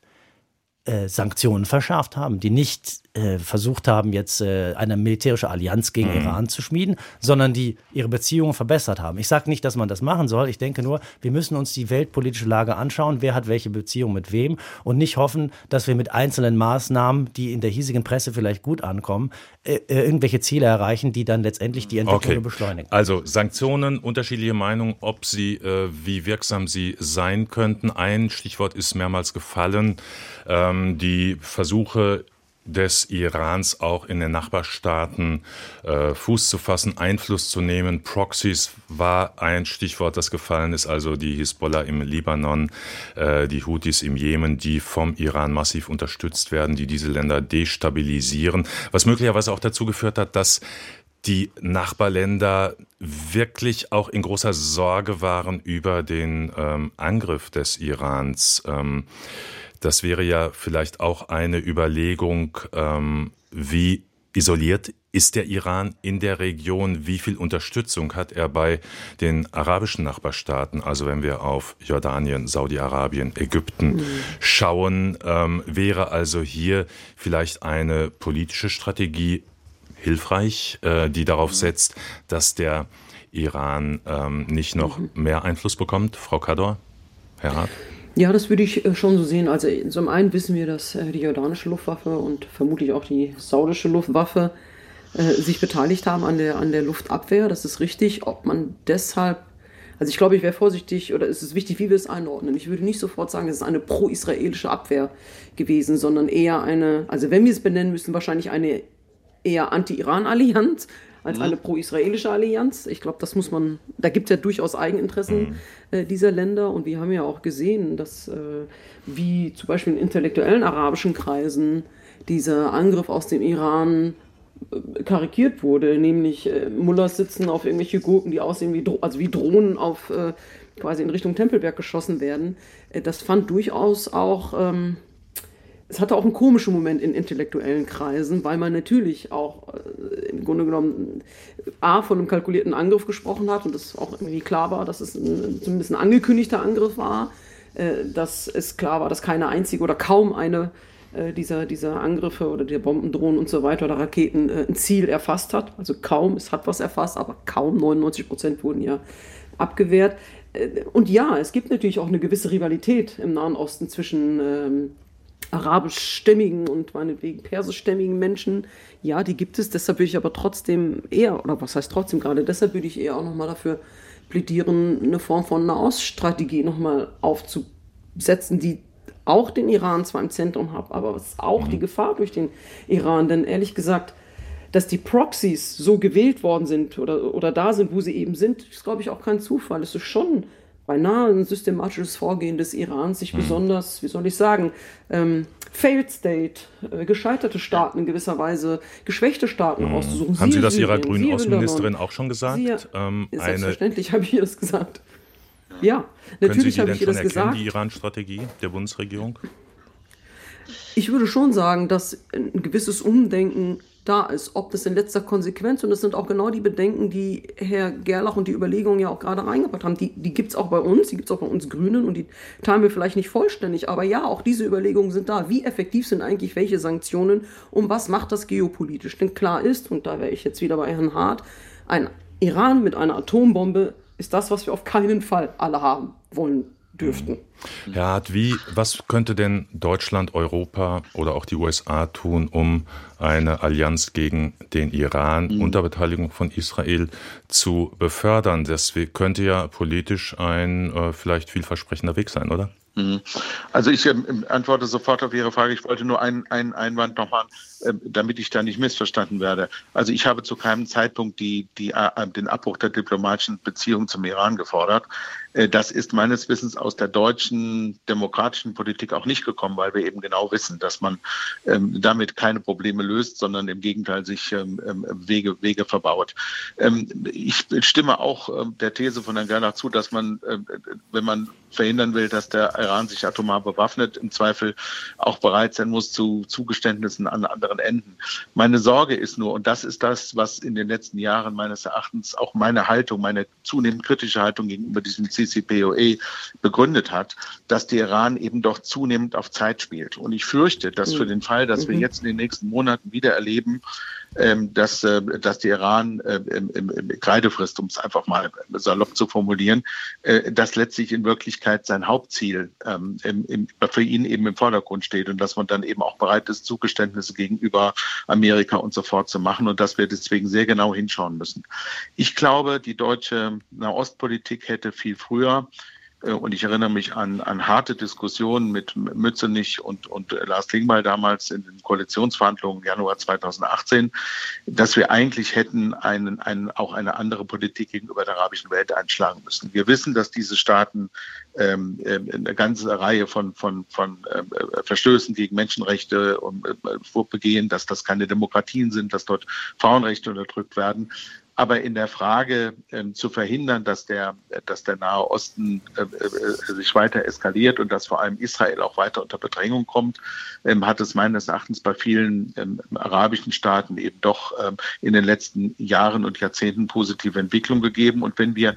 Äh, Sanktionen verschärft haben, die nicht äh, versucht haben, jetzt äh, eine militärische Allianz gegen mhm. Iran zu schmieden, sondern die ihre Beziehungen verbessert haben. Ich sage nicht, dass man das machen soll. Ich denke nur, wir müssen uns die weltpolitische Lage anschauen, wer hat welche Beziehung mit wem und nicht hoffen, dass wir mit einzelnen Maßnahmen, die in der hiesigen Presse vielleicht gut ankommen, äh, äh, irgendwelche Ziele erreichen, die dann letztendlich die Entwicklung okay. beschleunigen. Also Sanktionen, unterschiedliche Meinungen, ob sie, äh, wie wirksam sie sein könnten. Ein Stichwort ist mehrmals gefallen, ähm, die Versuche des Irans auch in den Nachbarstaaten äh, Fuß zu fassen, Einfluss zu nehmen. Proxys war ein Stichwort, das gefallen ist, also die Hisbollah im Libanon, äh, die Houthis im Jemen, die vom Iran massiv unterstützt werden, die diese Länder destabilisieren, was möglicherweise auch dazu geführt hat, dass die Nachbarländer wirklich auch in großer Sorge waren über den ähm, Angriff des Irans. Ähm, Das wäre ja vielleicht auch eine Überlegung, ähm, wie isoliert ist der Iran in der Region, wie viel Unterstützung hat er bei den arabischen Nachbarstaaten, also wenn wir auf Jordanien, Saudi-Arabien, Ägypten mhm. schauen, ähm, wäre also hier vielleicht eine politische Strategie hilfreich, äh, die darauf setzt, dass der Iran ähm, nicht noch mhm. mehr Einfluss bekommt? Frau Kador, Herr Hart? Ja, das würde ich äh, schon so sehen. Also zum einen wissen wir, dass äh, die jordanische Luftwaffe und vermutlich auch die saudische Luftwaffe äh, sich beteiligt haben an der, an der Luftabwehr. Das ist richtig. Ob man deshalb, also ich glaube, ich wäre vorsichtig, oder es ist wichtig, wie wir es einordnen. Ich würde nicht sofort sagen, es ist eine pro-israelische Abwehr gewesen, sondern eher eine, also wenn wir es benennen müssen, wahrscheinlich eine eher Anti-Iran-Allianz als eine pro-israelische Allianz. Ich glaube, das muss man, da gibt es ja durchaus Eigeninteressen mhm. äh, dieser Länder, und wir haben ja auch gesehen, dass äh, wie zum Beispiel in intellektuellen arabischen Kreisen dieser Angriff aus dem Iran äh, karikiert wurde, nämlich äh, Mullahs sitzen auf irgendwelche Gurken, die aussehen wie, Dro- also wie Drohnen auf äh, quasi in Richtung Tempelberg geschossen werden. Äh, das fand durchaus auch ähm, Es hatte auch einen komischen Moment in intellektuellen Kreisen, weil man natürlich auch äh, im Grunde genommen A, von einem kalkulierten Angriff gesprochen hat und es auch irgendwie klar war, dass es ein, zumindest ein angekündigter Angriff war, äh, dass es klar war, dass keine einzige oder kaum eine äh, dieser, dieser Angriffe oder der Bombendrohnen und so weiter oder Raketen äh, ein Ziel erfasst hat. Also kaum, es hat was erfasst, aber kaum, neunundneunzig Prozent wurden ja abgewehrt. Äh, und ja, es gibt natürlich auch eine gewisse Rivalität im Nahen Osten zwischen ähm, arabischstämmigen und meinetwegen persischstämmigen Menschen, ja, die gibt es, deshalb würde ich aber trotzdem eher, oder was heißt trotzdem gerade, deshalb würde ich eher auch nochmal dafür plädieren, eine Form von Nahoststrategie nochmal aufzusetzen, die auch den Iran zwar im Zentrum hat, aber es ist auch mhm. die Gefahr durch den Iran, denn ehrlich gesagt, dass die Proxys so gewählt worden sind oder, oder da sind, wo sie eben sind, ist, glaube ich, auch kein Zufall. Es ist schon beinahe ein systematisches Vorgehen des Irans, sich hm. besonders, wie soll ich sagen, ähm, Failed State, äh, gescheiterte Staaten in gewisser Weise, geschwächte Staaten hm. auszusuchen. Haben Sie, Sie das Syrien, Ihrer grünen Sie Außenministerin auch schon gesagt? Sie, ähm, selbstverständlich habe ich ihr das gesagt. Ja, können natürlich Sie habe die ich denn ihr schon das erkennen, gesagt. die Iran-Strategie der Bundesregierung? Ich würde schon sagen, dass ein gewisses Umdenken da ist, ob das in letzter Konsequenz, und das sind auch genau die Bedenken, die Herr Gerlach und die Überlegungen ja auch gerade reingebracht haben, die, die gibt es auch bei uns, die gibt es auch bei uns Grünen, und die teilen wir vielleicht nicht vollständig, aber ja, auch diese Überlegungen sind da. Wie effektiv sind eigentlich welche Sanktionen und was macht das geopolitisch? Denn klar ist, und da wäre ich jetzt wieder bei Herrn Hart, ein Iran mit einer Atombombe ist das, was wir auf keinen Fall alle haben wollen dürften. Herr Hart, wie, was könnte denn Deutschland, Europa oder auch die U S A tun, um eine Allianz gegen den Iran mhm. unter Beteiligung von Israel zu befördern? Das könnte ja politisch ein äh, vielleicht vielversprechender Weg sein, oder? Also ich ähm, antworte sofort auf Ihre Frage. Ich wollte nur einen, einen Einwand noch machen, äh, damit ich da nicht missverstanden werde. Also ich habe zu keinem Zeitpunkt die, die, äh, den Abbruch der diplomatischen Beziehungen zum Iran gefordert. Äh, das ist meines Wissens aus der deutschen demokratischen Politik auch nicht gekommen, weil wir eben genau wissen, dass man ähm, damit keine Probleme löst, sondern im Gegenteil sich ähm, Wege, Wege verbaut. Ähm, ich stimme auch ähm, der These von Herrn Gerlach zu, dass man, äh, wenn man verhindern will, dass der Iran sich atomar bewaffnet, im Zweifel auch bereit sein muss zu Zugeständnissen an anderen Enden. Meine Sorge ist nur, und das ist das, was in den letzten Jahren meines Erachtens auch meine Haltung, meine zunehmend kritische Haltung gegenüber diesem C C P O A begründet hat, dass der Iran eben doch zunehmend auf Zeit spielt. Und ich fürchte, dass für den Fall, dass wir jetzt in den nächsten Monaten wieder erleben, dass, dass der Iran im, im, im Kreidefrist, um es einfach mal salopp zu formulieren, dass letztlich in Wirklichkeit sein Hauptziel ähm, im, im, für ihn eben im Vordergrund steht und dass man dann eben auch bereit ist, Zugeständnisse gegenüber Amerika und so fort zu machen und dass wir deswegen sehr genau hinschauen müssen. Ich glaube, die deutsche Nahostpolitik hätte viel früher, und ich erinnere mich an, an harte Diskussionen mit Mützenich und, und Lars Klingbeil damals in den Koalitionsverhandlungen im Januar zweitausendachtzehn, dass wir eigentlich hätten einen, einen, auch eine andere Politik gegenüber der arabischen Welt einschlagen müssen. Wir wissen, dass diese Staaten ähm, eine ganze Reihe von, von, von äh, Verstößen gegen Menschenrechte und, äh, begehen, dass das keine Demokratien sind, dass dort Frauenrechte unterdrückt werden. Aber in der Frage ähm, zu verhindern, dass der, dass der Nahe Osten äh, äh, sich weiter eskaliert und dass vor allem Israel auch weiter unter Bedrängung kommt, ähm, hat es meines Erachtens bei vielen ähm, arabischen Staaten eben doch ähm, in den letzten Jahren und Jahrzehnten positive Entwicklung gegeben. Und wenn wir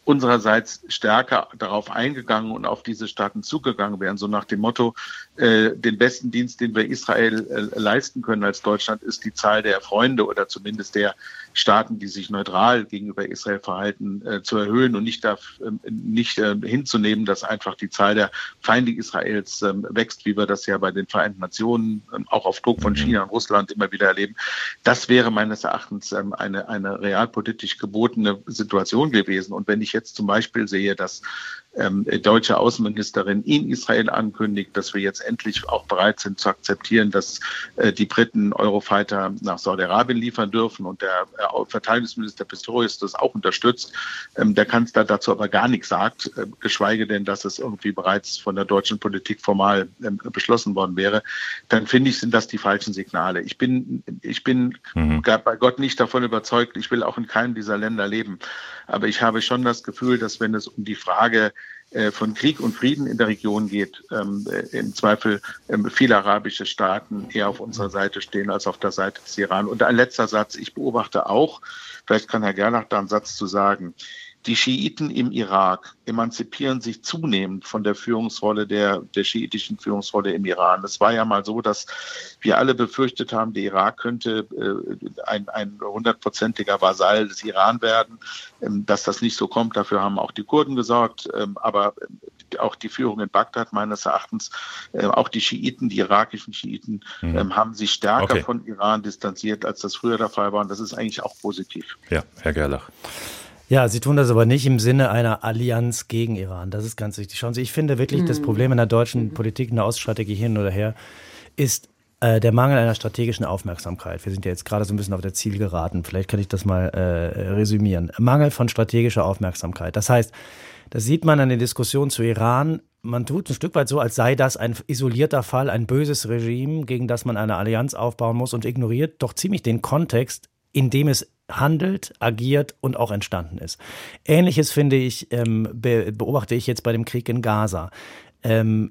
unsererseits stärker darauf eingegangen und auf diese Staaten zugegangen wären, so nach dem Motto, äh, den besten Dienst, den wir Israel äh, leisten können als Deutschland, ist die Zahl der Freunde oder zumindest der Staaten, die sich neutral gegenüber Israel verhalten, äh, zu erhöhen und nicht, da, äh, nicht äh, hinzunehmen, dass einfach die Zahl der Feinde Israels äh, wächst, wie wir das ja bei den Vereinten Nationen äh, auch auf Druck von China und Russland immer wieder erleben. Das wäre meines Erachtens äh, eine, eine realpolitisch gebotene Situation gewesen. Und wenn ich jetzt zum Beispiel sehe, dass ähm, deutsche Außenministerin in Israel ankündigt, dass wir jetzt endlich auch bereit sind zu akzeptieren, dass äh, die Briten Eurofighter nach Saudi-Arabien liefern dürfen und der äh, Verteidigungsminister Pistorius das auch unterstützt, ähm, der Kanzler dazu aber gar nichts sagt, äh, geschweige denn, dass es irgendwie bereits von der deutschen Politik formal äh, beschlossen worden wäre, dann finde ich, sind das die falschen Signale. Ich bin, ich bin mhm. bei Gott nicht davon überzeugt, ich will auch in keinem dieser Länder leben, aber ich habe schon das Gefühl, dass wenn es um die Frage von Krieg und Frieden in der Region geht, ähm, im Zweifel ähm, viele arabische Staaten eher auf unserer Seite stehen als auf der Seite des Iran. Und ein letzter Satz, ich beobachte auch, vielleicht kann Herr Gerlach da einen Satz zu sagen, die Schiiten im Irak emanzipieren sich zunehmend von der Führungsrolle der, der schiitischen Führungsrolle im Iran. Es war ja mal so, dass wir alle befürchtet haben, der Irak könnte äh, ein, ein hundertprozentiger Vasall des Iran werden. Ähm, dass das nicht so kommt, dafür haben auch die Kurden gesorgt. Ähm, aber auch die Führung in Bagdad meines Erachtens, äh, auch die Schiiten, die irakischen Schiiten, mhm. ähm, haben sich stärker okay. von Iran distanziert, als das früher der Fall war. Und das ist eigentlich auch positiv. Ja, Herr Gerlach. Ja, sie tun das aber nicht im Sinne einer Allianz gegen Iran. Das ist ganz wichtig. Schauen Sie, ich finde wirklich, mhm. das Problem in der deutschen Politik, in der Oststrategie hin oder her, ist äh, der Mangel einer strategischen Aufmerksamkeit. Wir sind ja jetzt gerade so ein bisschen auf der Zielgeraden. Vielleicht kann ich das mal äh, resümieren. Mangel von strategischer Aufmerksamkeit. Das heißt, das sieht man an den Diskussionen zu Iran. Man tut ein Stück weit so, als sei das ein isolierter Fall, ein böses Regime, gegen das man eine Allianz aufbauen muss und ignoriert doch ziemlich den Kontext, in dem es handelt, agiert und auch entstanden ist. Ähnliches, finde ich, ähm, be- beobachte ich jetzt bei dem Krieg in Gaza. Ähm,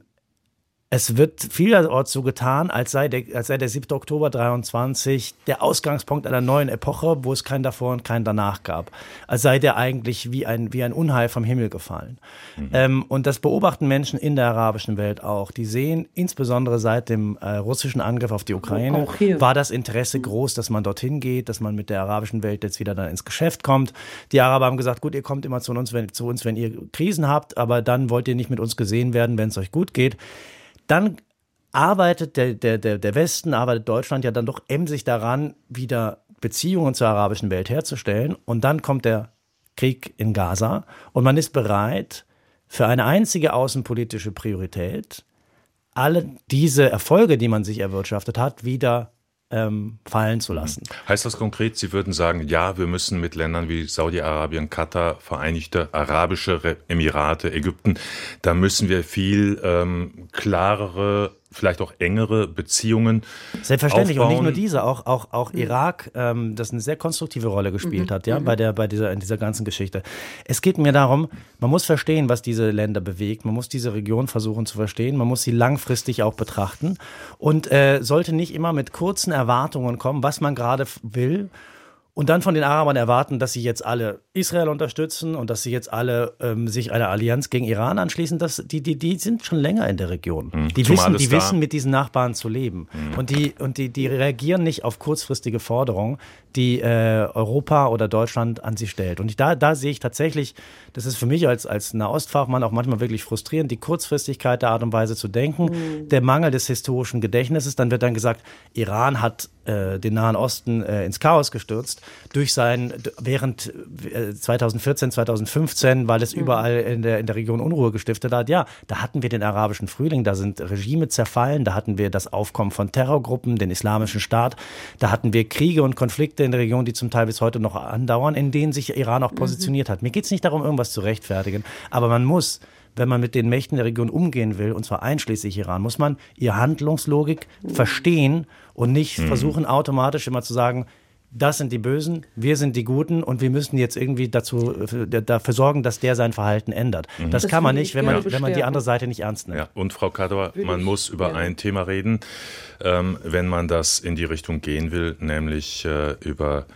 Es wird vielerorts so getan, als sei der, als sei der siebter Oktober dreiundzwanzig der Ausgangspunkt einer neuen Epoche, wo es kein davor und kein danach gab. Als sei der eigentlich wie ein, wie ein Unheil vom Himmel gefallen. Mhm. Ähm, und das beobachten Menschen in der arabischen Welt auch. Die sehen, insbesondere seit dem äh, russischen Angriff auf die Ukraine, war das Interesse groß, dass man dorthin geht, dass man mit der arabischen Welt jetzt wieder dann ins Geschäft kommt. Die Araber haben gesagt, gut, ihr kommt immer zu uns, wenn, zu uns, wenn ihr Krisen habt, aber dann wollt ihr nicht mit uns gesehen werden, wenn es euch gut geht. Dann arbeitet der, der, der Westen, arbeitet Deutschland ja dann doch emsig daran, wieder Beziehungen zur arabischen Welt herzustellen. Und dann kommt der Krieg in Gaza und man ist bereit, für eine einzige außenpolitische Priorität alle diese Erfolge, die man sich erwirtschaftet hat, wieder ähm, fallen zu lassen. Heißt das konkret, Sie würden sagen, ja, wir müssen mit Ländern wie Saudi-Arabien, Katar, Vereinigte Arabische Emirate, Ägypten, da müssen wir viel ähm, klarere, vielleicht auch engere Beziehungen Selbstverständlich aufbauen. Und nicht nur diese, auch, auch, auch Irak, ähm, das eine sehr konstruktive Rolle gespielt mhm. hat, ja, mhm. bei der, bei dieser, in dieser ganzen Geschichte. Es geht mir darum, man muss verstehen, was diese Länder bewegt, man muss diese Region versuchen zu verstehen, man muss sie langfristig auch betrachten und äh, sollte nicht immer mit kurzen Erwartungen kommen, was man gerade will. Und dann von den Arabern erwarten, dass sie jetzt alle Israel unterstützen und dass sie jetzt alle ähm, sich einer Allianz gegen Iran anschließen. Das, die, die, die sind schon länger in der Region. Mhm. Die, wissen, die wissen, mit diesen Nachbarn zu leben. Mhm. Und, die, und die, die reagieren nicht auf kurzfristige Forderungen, die äh, Europa oder Deutschland an sie stellt. Und ich, da, da sehe ich tatsächlich, das ist für mich als, als Nahostfachmann auch manchmal wirklich frustrierend, die Kurzfristigkeit der Art und Weise zu denken, mhm. der Mangel des historischen Gedächtnisses. Dann wird dann gesagt, Iran hat äh, den Nahen Osten äh, ins Chaos gestürzt. Durch sein, während zweitausendvierzehn, zweitausendfünfzehn, weil es mhm. überall in der, in der Region Unruhe gestiftet hat, ja, da hatten wir den arabischen Frühling, da sind Regime zerfallen, da hatten wir das Aufkommen von Terrorgruppen, den Islamischen Staat, da hatten wir Kriege und Konflikte in der Region, die zum Teil bis heute noch andauern, in denen sich Iran auch positioniert mhm. hat. Mir geht es nicht darum, irgendwas zu rechtfertigen, aber man muss, wenn man mit den Mächten der Region umgehen will, und zwar einschließlich Iran, muss man ihre Handlungslogik mhm. verstehen und nicht mhm. versuchen, automatisch immer zu sagen, das sind die Bösen, wir sind die Guten und wir müssen jetzt irgendwie dazu, dafür sorgen, dass der sein Verhalten ändert. Mhm. Das, das kann man nicht, wenn man, wenn man die andere Seite nicht ernst nimmt. Ja, und Frau Kador, man muss über ja. ein Thema reden, ähm, wenn man das in die Richtung gehen will, nämlich äh, über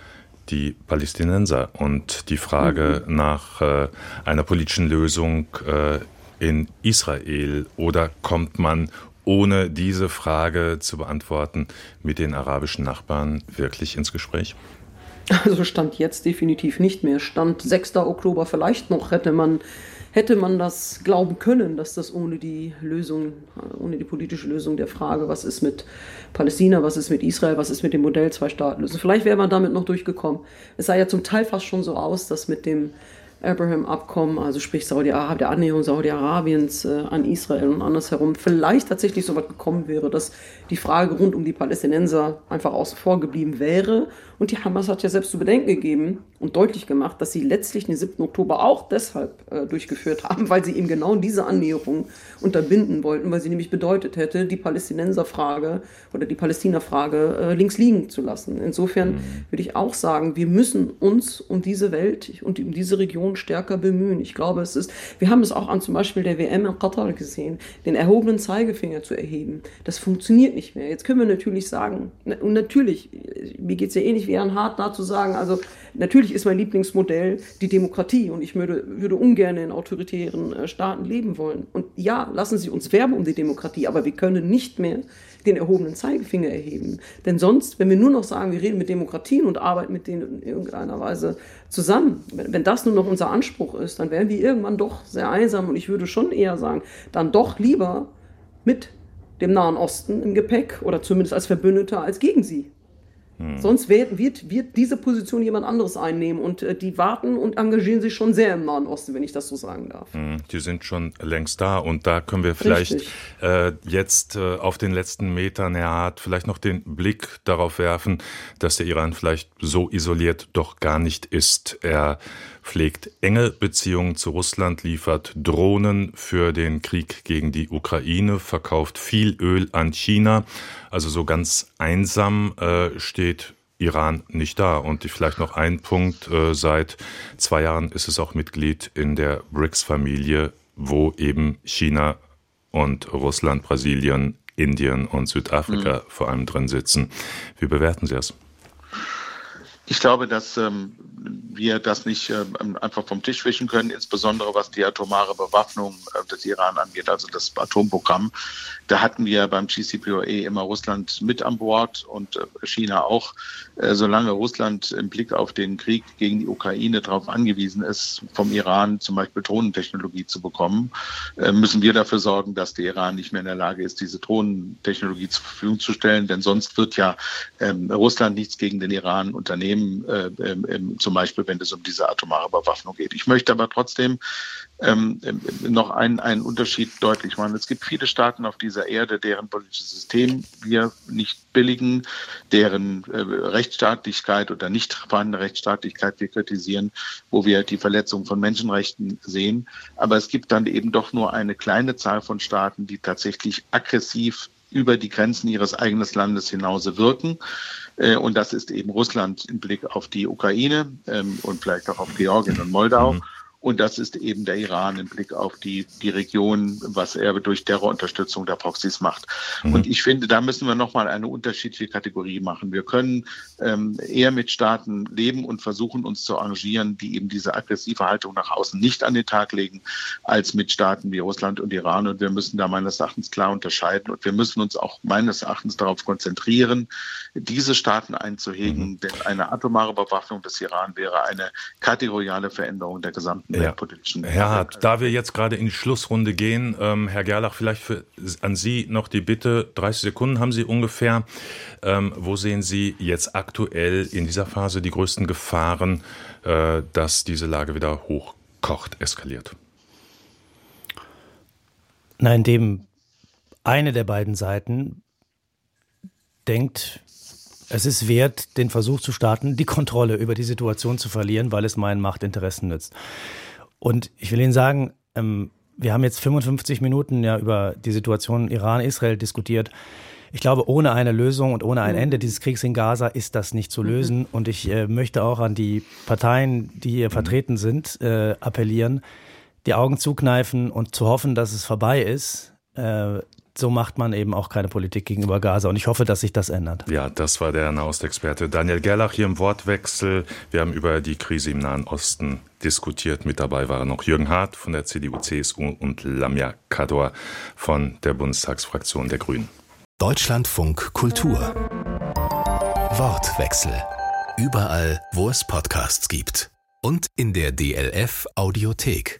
die Palästinenser und die Frage mhm. nach äh, einer politischen Lösung äh, in Israel? Oder kommt man, ohne diese Frage zu beantworten, mit den arabischen Nachbarn wirklich ins Gespräch? Also Stand jetzt definitiv nicht mehr. Stand sechster Oktober vielleicht noch hätte man, hätte man das glauben können, dass das ohne die Lösung, ohne die politische Lösung der Frage, was ist mit Palästina, was ist mit Israel, was ist mit dem Modell Zwei-Staaten-Lösung, vielleicht wäre man damit noch durchgekommen. Es sah ja zum Teil fast schon so aus, dass mit dem Abraham-Abkommen, also sprich Saudi-Arabien, der Annäherung Saudi-Arabiens äh, an Israel und andersherum, vielleicht tatsächlich so weit gekommen wäre, dass die Frage rund um die Palästinenser einfach außen vor geblieben wäre. Und die Hamas hat ja selbst zu bedenken gegeben und deutlich gemacht, dass sie letztlich den siebten Oktober auch deshalb äh, durchgeführt haben, weil sie eben genau diese Annäherung unterbinden wollten, weil sie nämlich bedeutet hätte, die Palästinenserfrage oder die Palästina-Frage äh, links liegen zu lassen. Insofern mhm. würde ich auch sagen, wir müssen uns um diese Welt und um diese Region stärker bemühen. Ich glaube, es ist, wir haben es auch an zum Beispiel der W M in Katar gesehen, den erhobenen Zeigefinger zu erheben. Das funktioniert nicht mehr. Jetzt können wir natürlich sagen, und natürlich, mir geht es ja ähnlich wie Herrn Hart da zu sagen, also natürlich ist mein Lieblingsmodell die Demokratie und ich würde, würde ungern in autoritären äh, Staaten leben wollen. Und ja, lassen Sie uns werben um die Demokratie, aber wir können nicht mehr den erhobenen Zeigefinger erheben. Denn sonst, wenn wir nur noch sagen, wir reden mit Demokratien und arbeiten mit denen in irgendeiner Weise zusammen, wenn, wenn das nur noch unser Anspruch ist, dann werden wir irgendwann doch sehr einsam und ich würde schon eher sagen, dann doch lieber mit dem Nahen Osten im Gepäck oder zumindest als Verbündeter als gegen sie. Hm. Sonst wird, wird, wird diese Position jemand anderes einnehmen und äh, die warten und engagieren sich schon sehr im Nahen Osten, wenn ich das so sagen darf. Hm, die sind schon längst da und da können wir vielleicht äh, jetzt äh, auf den letzten Metern, Herr Hart, vielleicht noch den Blick darauf werfen, dass der Iran vielleicht so isoliert doch gar nicht ist. Er pflegt enge Beziehungen zu Russland, liefert Drohnen für den Krieg gegen die Ukraine, verkauft viel Öl an China. Also so ganz einsam äh, steht Iran nicht da. Und vielleicht noch ein Punkt, äh, seit zwei Jahren ist es auch Mitglied in der BRICS-Familie, wo eben China und Russland, Brasilien, Indien und Südafrika mhm. vor allem drin sitzen. Wie bewerten Sie das? Ich glaube, dass ähm, wir das nicht ähm, einfach vom Tisch wischen können, insbesondere was die atomare Bewaffnung äh, des Iran angeht, also das Atomprogramm. Da hatten wir beim J C P O A immer Russland mit an Bord und äh, China auch. Äh, solange Russland im Blick auf den Krieg gegen die Ukraine darauf angewiesen ist, vom Iran zum Beispiel Drohnentechnologie zu bekommen, äh, müssen wir dafür sorgen, dass der Iran nicht mehr in der Lage ist, diese Drohnentechnologie zur Verfügung zu stellen. Denn sonst wird ja ähm, Russland nichts gegen den Iran unternehmen. Äh, äh, zum Beispiel, wenn es um diese atomare Bewaffnung geht. Ich möchte aber trotzdem ähm, noch einen, einen Unterschied deutlich machen. Es gibt viele Staaten auf dieser Erde, deren politisches System wir nicht billigen, deren äh, Rechtsstaatlichkeit oder nicht vorhandene Rechtsstaatlichkeit wir kritisieren, wo wir die Verletzung von Menschenrechten sehen. Aber es gibt dann eben doch nur eine kleine Zahl von Staaten, die tatsächlich aggressiv über die Grenzen ihres eigenen Landes hinaus wirken. Und das ist eben Russland im Blick auf die Ukraine ähm, und vielleicht auch auf Georgien und Moldau. Mhm. Und das ist eben der Iran im Blick auf die, die Region, was er durch Terrorunterstützung der Proxys macht. Mhm. Und ich finde, da müssen wir nochmal eine unterschiedliche Kategorie machen. Wir können ähm, eher mit Staaten leben und versuchen, uns zu arrangieren, die eben diese aggressive Haltung nach außen nicht an den Tag legen, als mit Staaten wie Russland und Iran. Und wir müssen da meines Erachtens klar unterscheiden. Und wir müssen uns auch meines Erachtens darauf konzentrieren, diese Staaten einzuhegen. Mhm. Denn eine atomare Bewaffnung des Iran wäre eine kategoriale Veränderung der gesamten Ja. Herr Hart, da wir jetzt gerade in die Schlussrunde gehen, ähm, Herr Gerlach, vielleicht für, an Sie noch die Bitte, dreißig Sekunden haben Sie ungefähr. Ähm, wo sehen Sie jetzt aktuell in dieser Phase die größten Gefahren, äh, dass diese Lage wieder hochkocht, eskaliert? Na, indem eine der beiden Seiten denkt, es ist wert, den Versuch zu starten, die Kontrolle über die Situation zu verlieren, weil es meinen Machtinteressen nützt. Und ich will Ihnen sagen, ähm, wir haben jetzt fünfundfünfzig Minuten ja über die Situation Iran-Israel diskutiert. Ich glaube, ohne eine Lösung und ohne ein Ende dieses Kriegs in Gaza ist das nicht zu lösen. Und ich äh, möchte auch an die Parteien, die hier vertreten sind, äh, appellieren, die Augen zukneifen und zu hoffen, dass es vorbei ist. Äh, so macht man eben auch keine Politik gegenüber Gaza. Und ich hoffe, dass sich das ändert. Ja, das war der Nahostexperte Daniel Gerlach hier im Wortwechsel. Wir haben über die Krise im Nahen Osten diskutiert. Mit dabei waren noch Jürgen Hart von der C D U C S U und Lamia Kador von der Bundestagsfraktion der Grünen. Deutschlandfunk Kultur. Wortwechsel. Überall, wo es Podcasts gibt. Und in der D L F Audiothek.